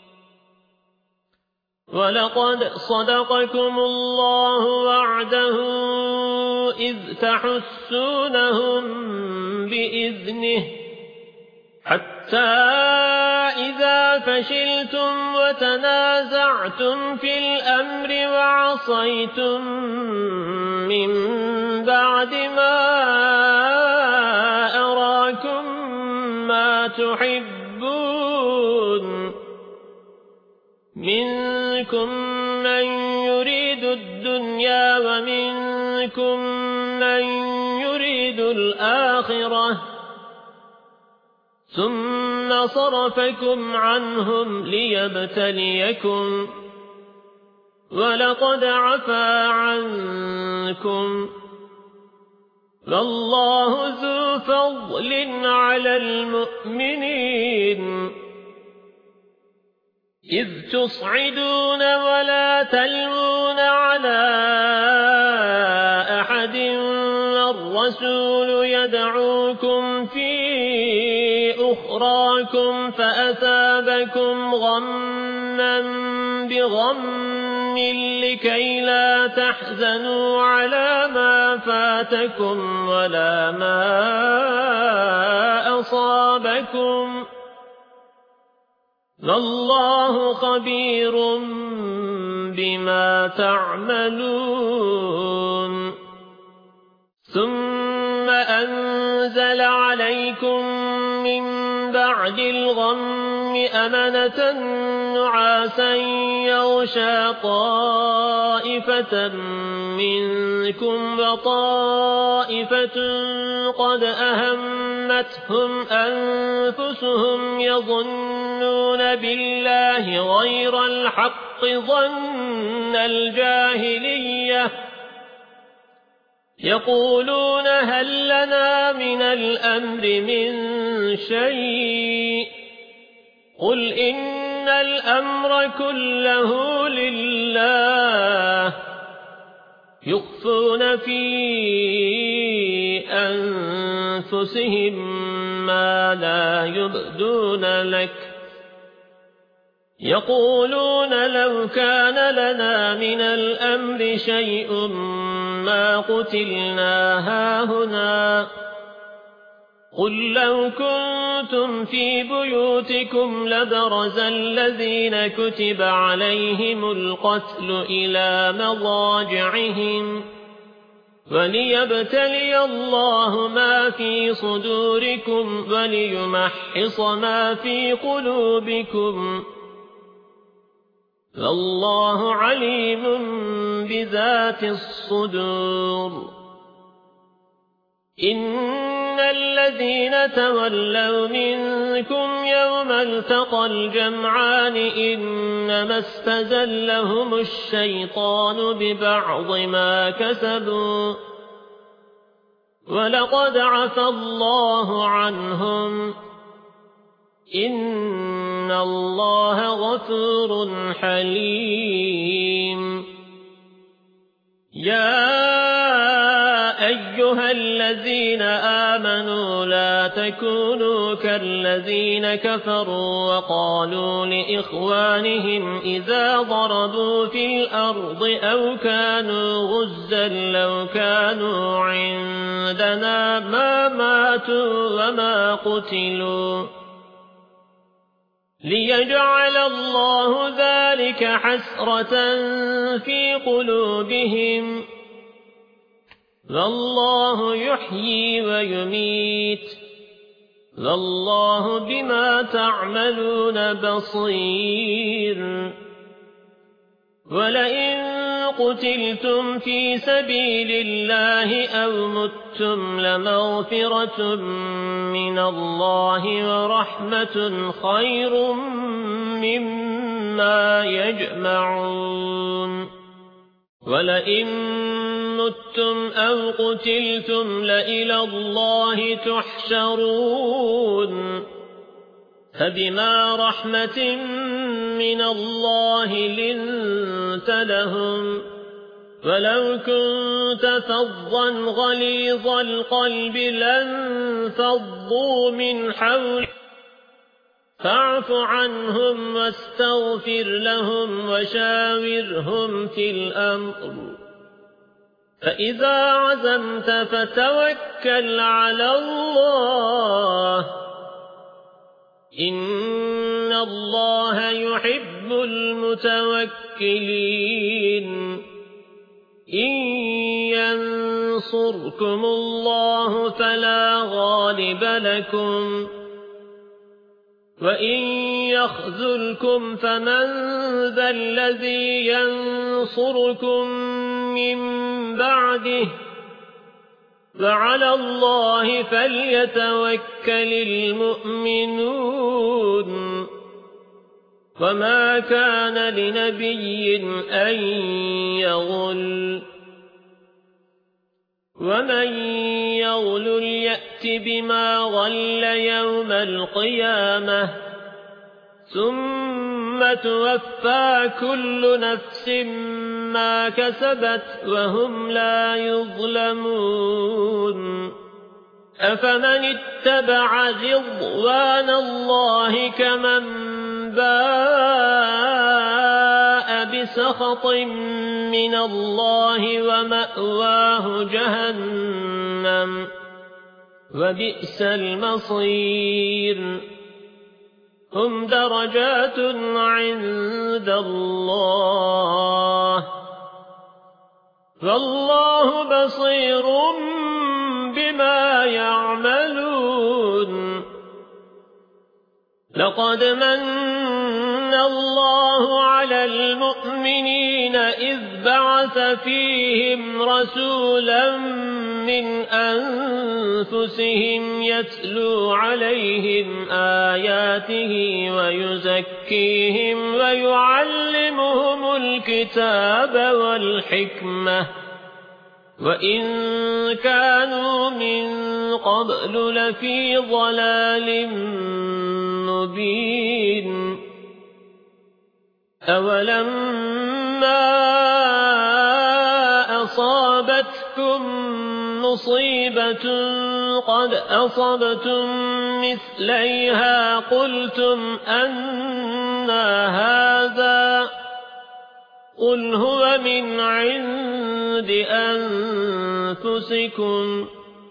ولقد صدقكم الله وعده إذ تحسونهم بإذنه حتى إذا فشلتم وتنازعتم في الأمر وعصيتم من بعد ما أراكم ما تحبون منكم من يريد الدنيا ومنكم من يريد الآخرة ثم صرفكم عنهم ليبتليكم ولقد عفا عنكم والله ذو فضل على المؤمنين إذ تصعدون ولا تلوون على أحد والرسول يدعوكم في أخراكم فأثابكم غما بغم لكي لا تحزنوا على ما فاتكم ولا ما أصابكم والله خبير بما تعملون ثم أنزل عليكم من بعد الغم أمنة نعاسا يغشى طائفة منكم وطائفة قد أهمتهم أنفسهم يظنون بالله غير الحق ظن الجاهلية يقولون هل لنا من الأمر من شيء قل إن الأمر كله لله يخفون في أنفسهم ما لا يبدون لك يقولون لو كان لنا من الأمر شيء ما قتلنا هاهنا قل لو كنتم في بيوتكم لبرز الذين كتب عليهم القتل إلى مضاجعهم وليبتلي الله ما في صدوركم وليمحص ما في قلوبكم والله عليم بذات الصدور إن الذين تولوا منكم يوم التقى الجمعان إنما استزلهم الشيطان ببعض ما كسبوا ولقد عفى الله عنهم إن الله غفور حليم يا أيها الذين آمنوا لا تكونوا كالذين كفروا وقالوا لإخوانهم إذا ضربوا في الأرض أو كانوا غزا لو كانوا عندنا ما ماتوا وما قتلوا ليجعل الله ذلك حسرة في قلوبهم والله يحيي ويميت والله بما تعملون بصير ولئن قتلتم في سبيل الله أو متم لمغفرة من الله ورحمة خير مما يجمعون ولئن متم أو قتلتم لإلى الله تحشرون فبما رحمة من الله لنت لهم ولو كنت فظا غليظ القلب لانفضوا من حولك فاعف عنهم واستغفر لهم وشاورهم في الأمر فإذا عزمت فتوكل على الله إن الله يحب المتوكلين إن ينصركم الله فلا غالب لكم وإن يخذلكم فمن ذا الذي ينصركم من بعده فعلى الله فليتوكل المؤمنون وما كان لنبي أن يغل ومن يغل يأت بما غل يوم القيامة ثم توفى كل نفس ما كسبت وهم لا يظلمون أفمن اتبع رضوان الله كمن باء بسخط من الله ومأواه جهنم وبئس المصير هم درجات عند الله والله بصير بما يعملون لقد من الله على المؤمنين إذ بعث فيهم رسولا من أنفسهم يتلو عليهم آياته ويزكيهم ويعلمهم الكتاب والحكمة وإن كانوا من قبل لفي ضلال مبين أولما أصابتكم مصيبة قد أصبتم مثليها قلتم أنى هذا قل هو من عند أنفسكم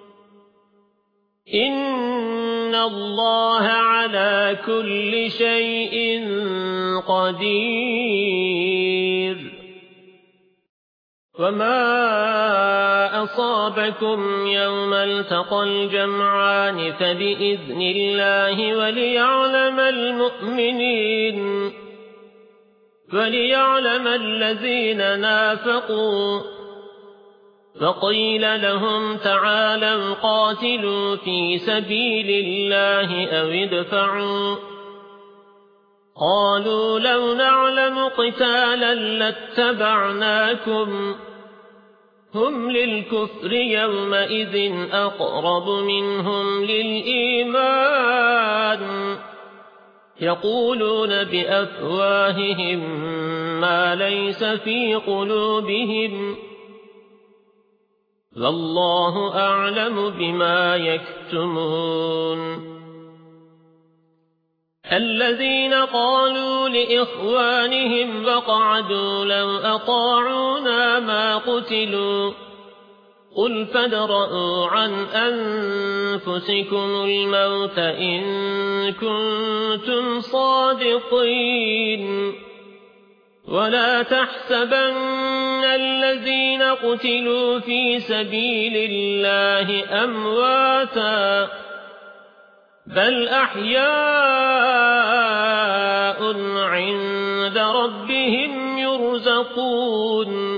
إن الله على كل شيء قدير وما أصابكم يوم التقى الجمعان فبإذن الله وليعلم المؤمنين وليعلم الذين نافقوا فقيل لهم تعالوا قاتلوا في سبيل الله أو ادفعوا قالوا لو نعلم قتالا لاتبعناكم هم للكفر يومئذ أقرب منهم للإيمان يقولون بأفواههم ما ليس في قلوبهم والله أعلم بما يكتمون الذين قالوا لإخوانهم وقعدوا لو أطاعونا ما قتلوا قل فادرءوا عن أنفسكم الموت إن كنتم صادقين ولا تحسبن الذين قتلوا في سبيل الله أمواتا بل أحياء عند ربهم يرزقون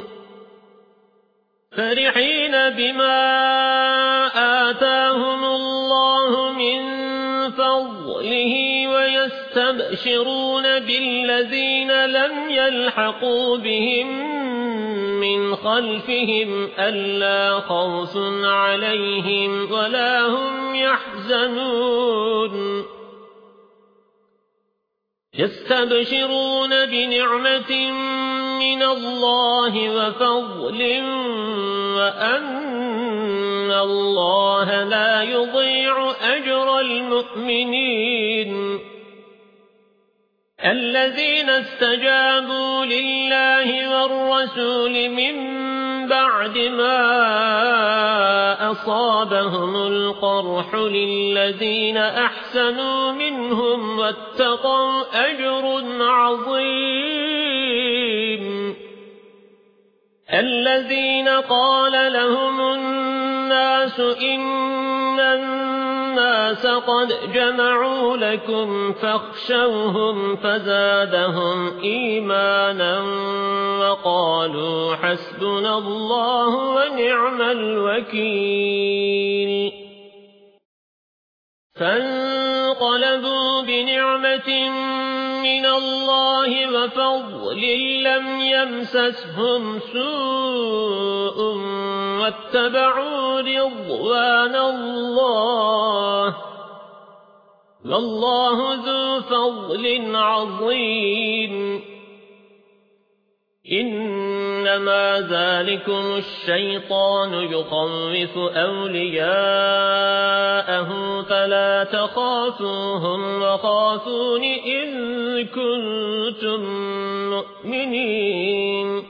فرحين بما آتاهم الله من فضله ويستبشرون بالذين لم يلحقوا بهم من خلفهم ألا خوف عليهم ولا هم يحزنون يستبشرون بنعمة من الله وفضل وأن الله لا يضيع أجر المؤمنين الذين استجابوا لله والرسول من بعد ما أصابهم القرح للذين أحسنوا منهم واتقوا أجر عظيم الذين قال لهم الناس إن الناس قد جمعوا لكم فاخشوهم فزادهم إيمانا وقالوا حسبنا الله ونعم الوكيل فانقلبوا بنعمة من الله وفضل لم يمسسهم سوء واتبعوا رضوان الله والله ذو فضل عظيم إنما ذلكم الشيطان يخوف أولياءه فلا تخافوهم وخافون إن كنتم مؤمنين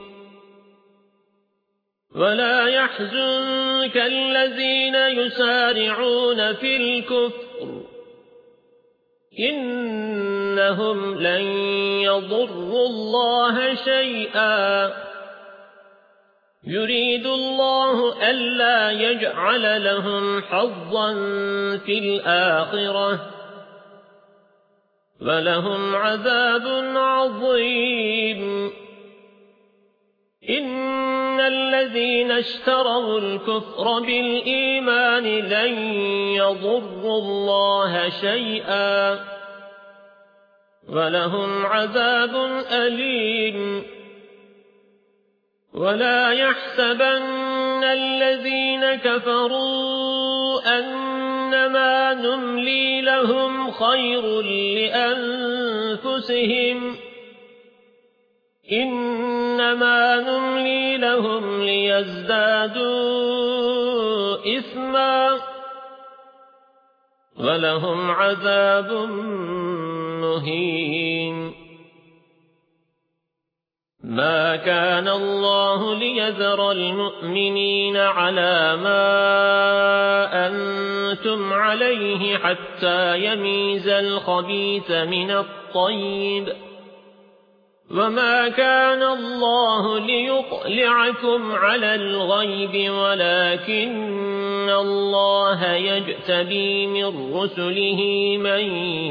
ولا يحزنك الذين يسارعون في الكفر إنهم لن يضروا الله شيئا يريد الله ألا يجعل لهم حظا في الآخرة ولهم عذاب عظيم إن الذين اشتروا الكفر بالإيمان لن يضروا الله شيئا ولهم عذاب أليم ولا يحسبن الذين كفروا أنما نملي لهم خير لأنفسهم إنما نملي لهم ليزدادوا إثما ولهم عذاب مهين ما كان الله ليذر المؤمنين على ما أنتم عليه حتى يميز الخبيث من الطيب وما كان الله ليطلعكم على الغيب ولكن الله يجتبي من رسله من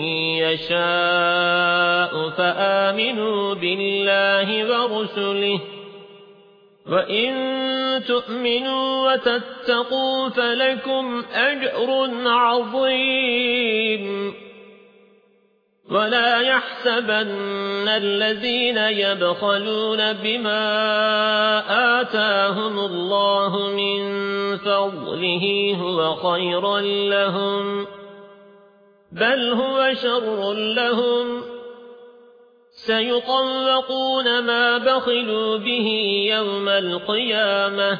يشاء فآمنوا بالله ورسله وإن تؤمنوا وتتقوا فلكم أجر عظيم ولا يحسبن الذين يبخلون بما آتاهم الله من فضله هو خيرا لهم بل هو شر لهم سيطوقون ما بخلوا به يوم القيامة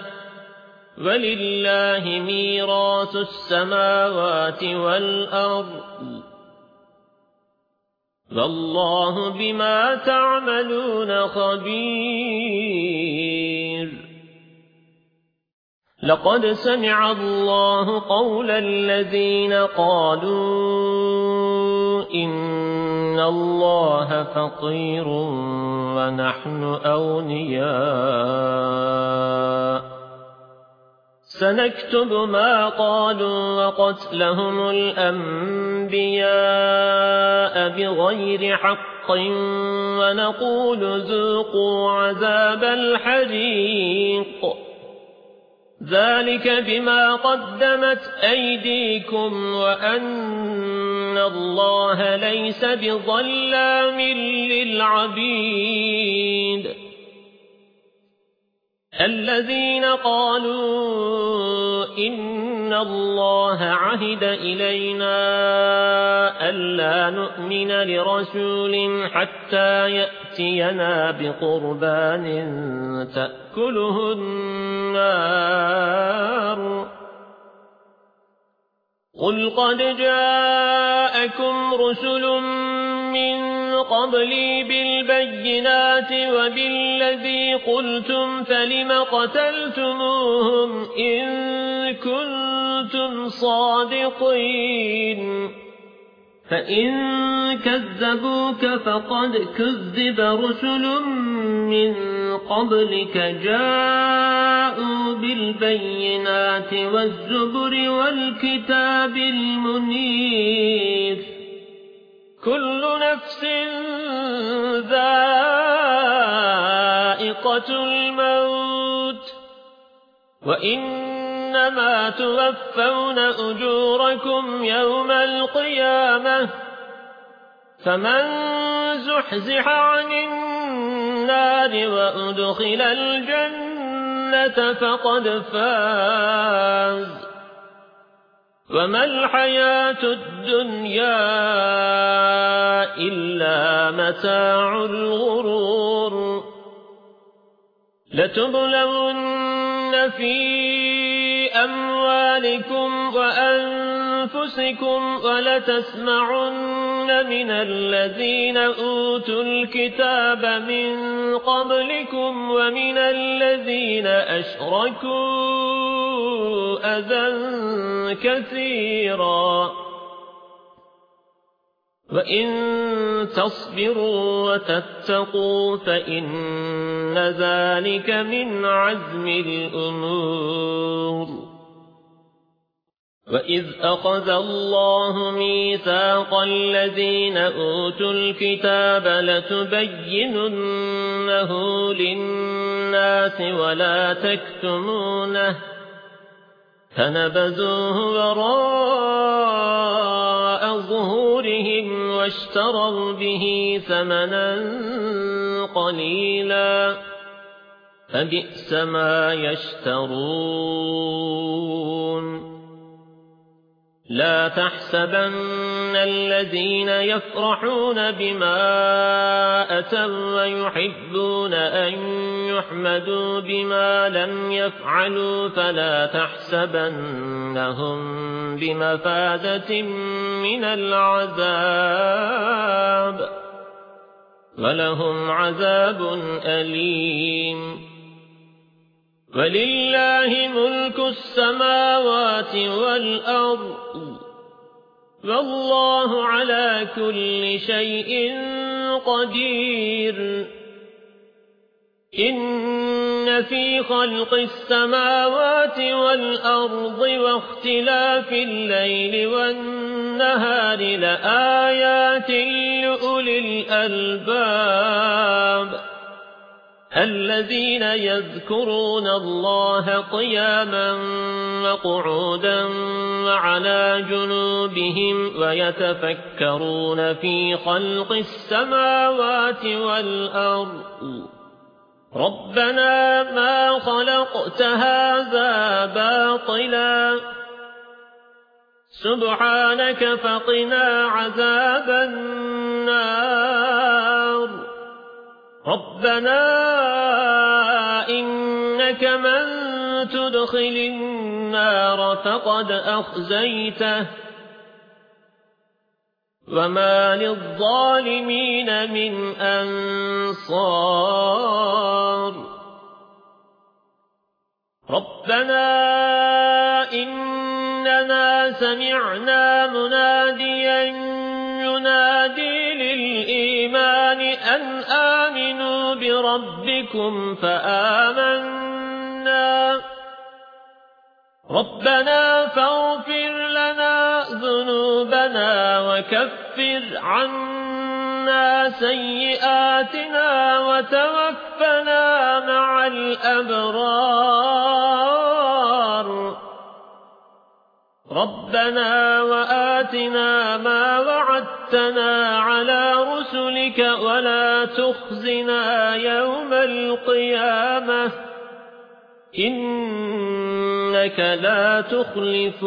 ولله ميراث السماوات والأرض والله بما تعملون خبير لقد سمع الله قول الذين قالوا إن الله فقير ونحن أغنياء سنكتب ما قالوا وقتلهم الأنبياء بغير حق ونقول ذوقوا عذاب الحريق ذلك بما قدمت أيديكم وأن الله ليس بظلام للعبيد الذين قالوا إن الله عهد إلينا ألا نؤمن لرسول حتى يأتينا بقربان تأكله النار قل قد جاءكم رسل من قبلي بالبينات وبالذي قلتم فلم قتلتموهم إن كنتم صادقين فإن كذبوك فقد كذب رسل من قبلك جاءوا بالبينات والزبر والكتاب المنير كل نفس ذائقة الموت وإنما توفون أجوركم يوم القيامة فمن زحزح عن النار وأدخل الجنة فقد فاز وما الحياة الدنيا إلا متاع الغرور لتبلون في أموالكم وأنفسكم ولتسمعن من الذين أوتوا الكتاب من قبلكم ومن الذين أشركوا أذى كثيرا وإن تصبروا وتتقوا فإن ذلك من عزم الأمور وإذ أخذ الله ميثاق الذين أوتوا الكتاب لتبيننه للناس ولا تكتمونه فنبذوه وراء ظهورهم واشتروا به ثمنا قليلا فبئس ما يشترون لا تحسبن الذين يفرحون بما أتوا ويحبون أن يحمدوا بما لم يفعلوا فلا تحسبنهم بمفازة من العذاب ولهم عذاب أليم ولله ملك السماوات والأرض والله على كل شيء قدير إن في خلق السماوات والأرض واختلاف الليل والنهار لآيات لأولي الألباب الذين يذكرون الله قياما وقعودا وعلى جنوبهم ويتفكرون في خلق السماوات والأرض ربنا ما خلقت هذا باطلا سبحانك فقنا عذاب النار ربنا إنك من تدخل النار فقد أخزيته وما للظالمين من أنصار ربنا إننا سمعنا مناديا ينادي للإيمان أن آمنوا بربكم فآمنا ربنا فاغفر لنا ذنوبنا وكفر عنا سيئاتنا وتوفنا مع الأبرار ربنا وآتنا ما وعدتنا على رسلك ولا تخزنا يوم القيامة إنك لا تخلف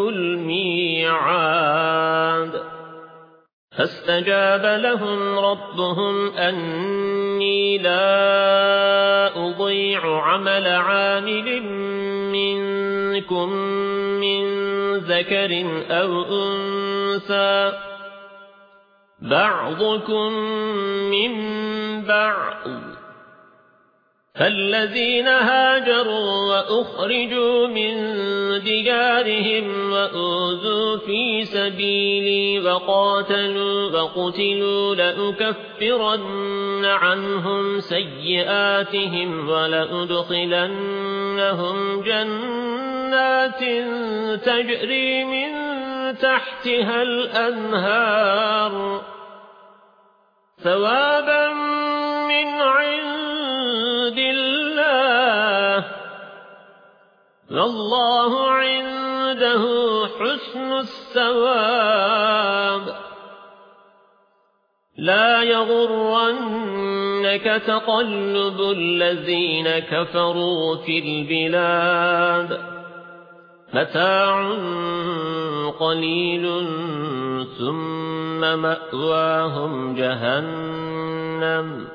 الميعاد فاستجاب لهم ربهم أني لا أضيع عمل عامل منكم من ذكر أو أنثى بعضكم من بعض فالذين هاجروا وأخرجوا من ديارهم وأوذوا في سبيلي وقاتلوا وقتلوا لأكفرن عنهم سيئاتهم ولأدخلنهم جنات تجري من تحتها الأنهار ثوابا من عند الله والله عنده حسن الثواب. لا يغرنك تقلب الذين كفروا في البلاد متاع قليل ثم مأواهم جهنم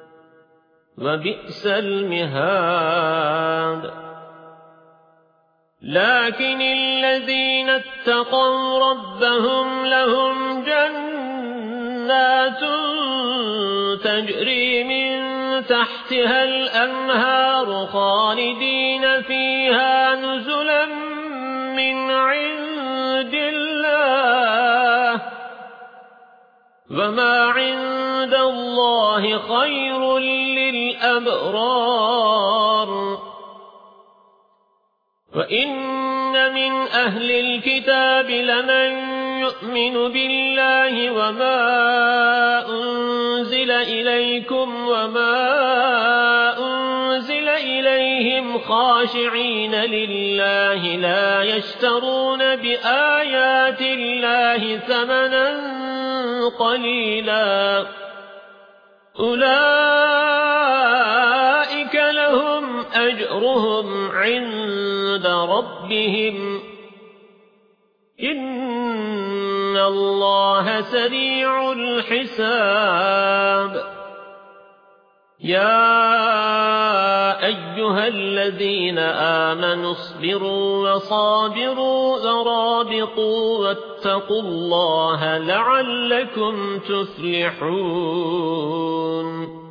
وبئس المهاد. لكن الذين اتقوا ربهم لهم جنات تجري من تحتها الأنهار خالدين فيها نزلا من عند الله وما عند الله خير للأبرار. وإن من أهل الكتاب لمن يؤمن بالله وما أنزل إليكم وما أنزل إليهم خاشعين لله لا يشترون بآيات الله ثمنا قليلا أولئك لهم أجرهم عند ربهم إن الله سريع الحساب. يا أيها الذين آمنوا اصبروا وصابروا ورابطوا واتقوا الله لعلكم تفلحون.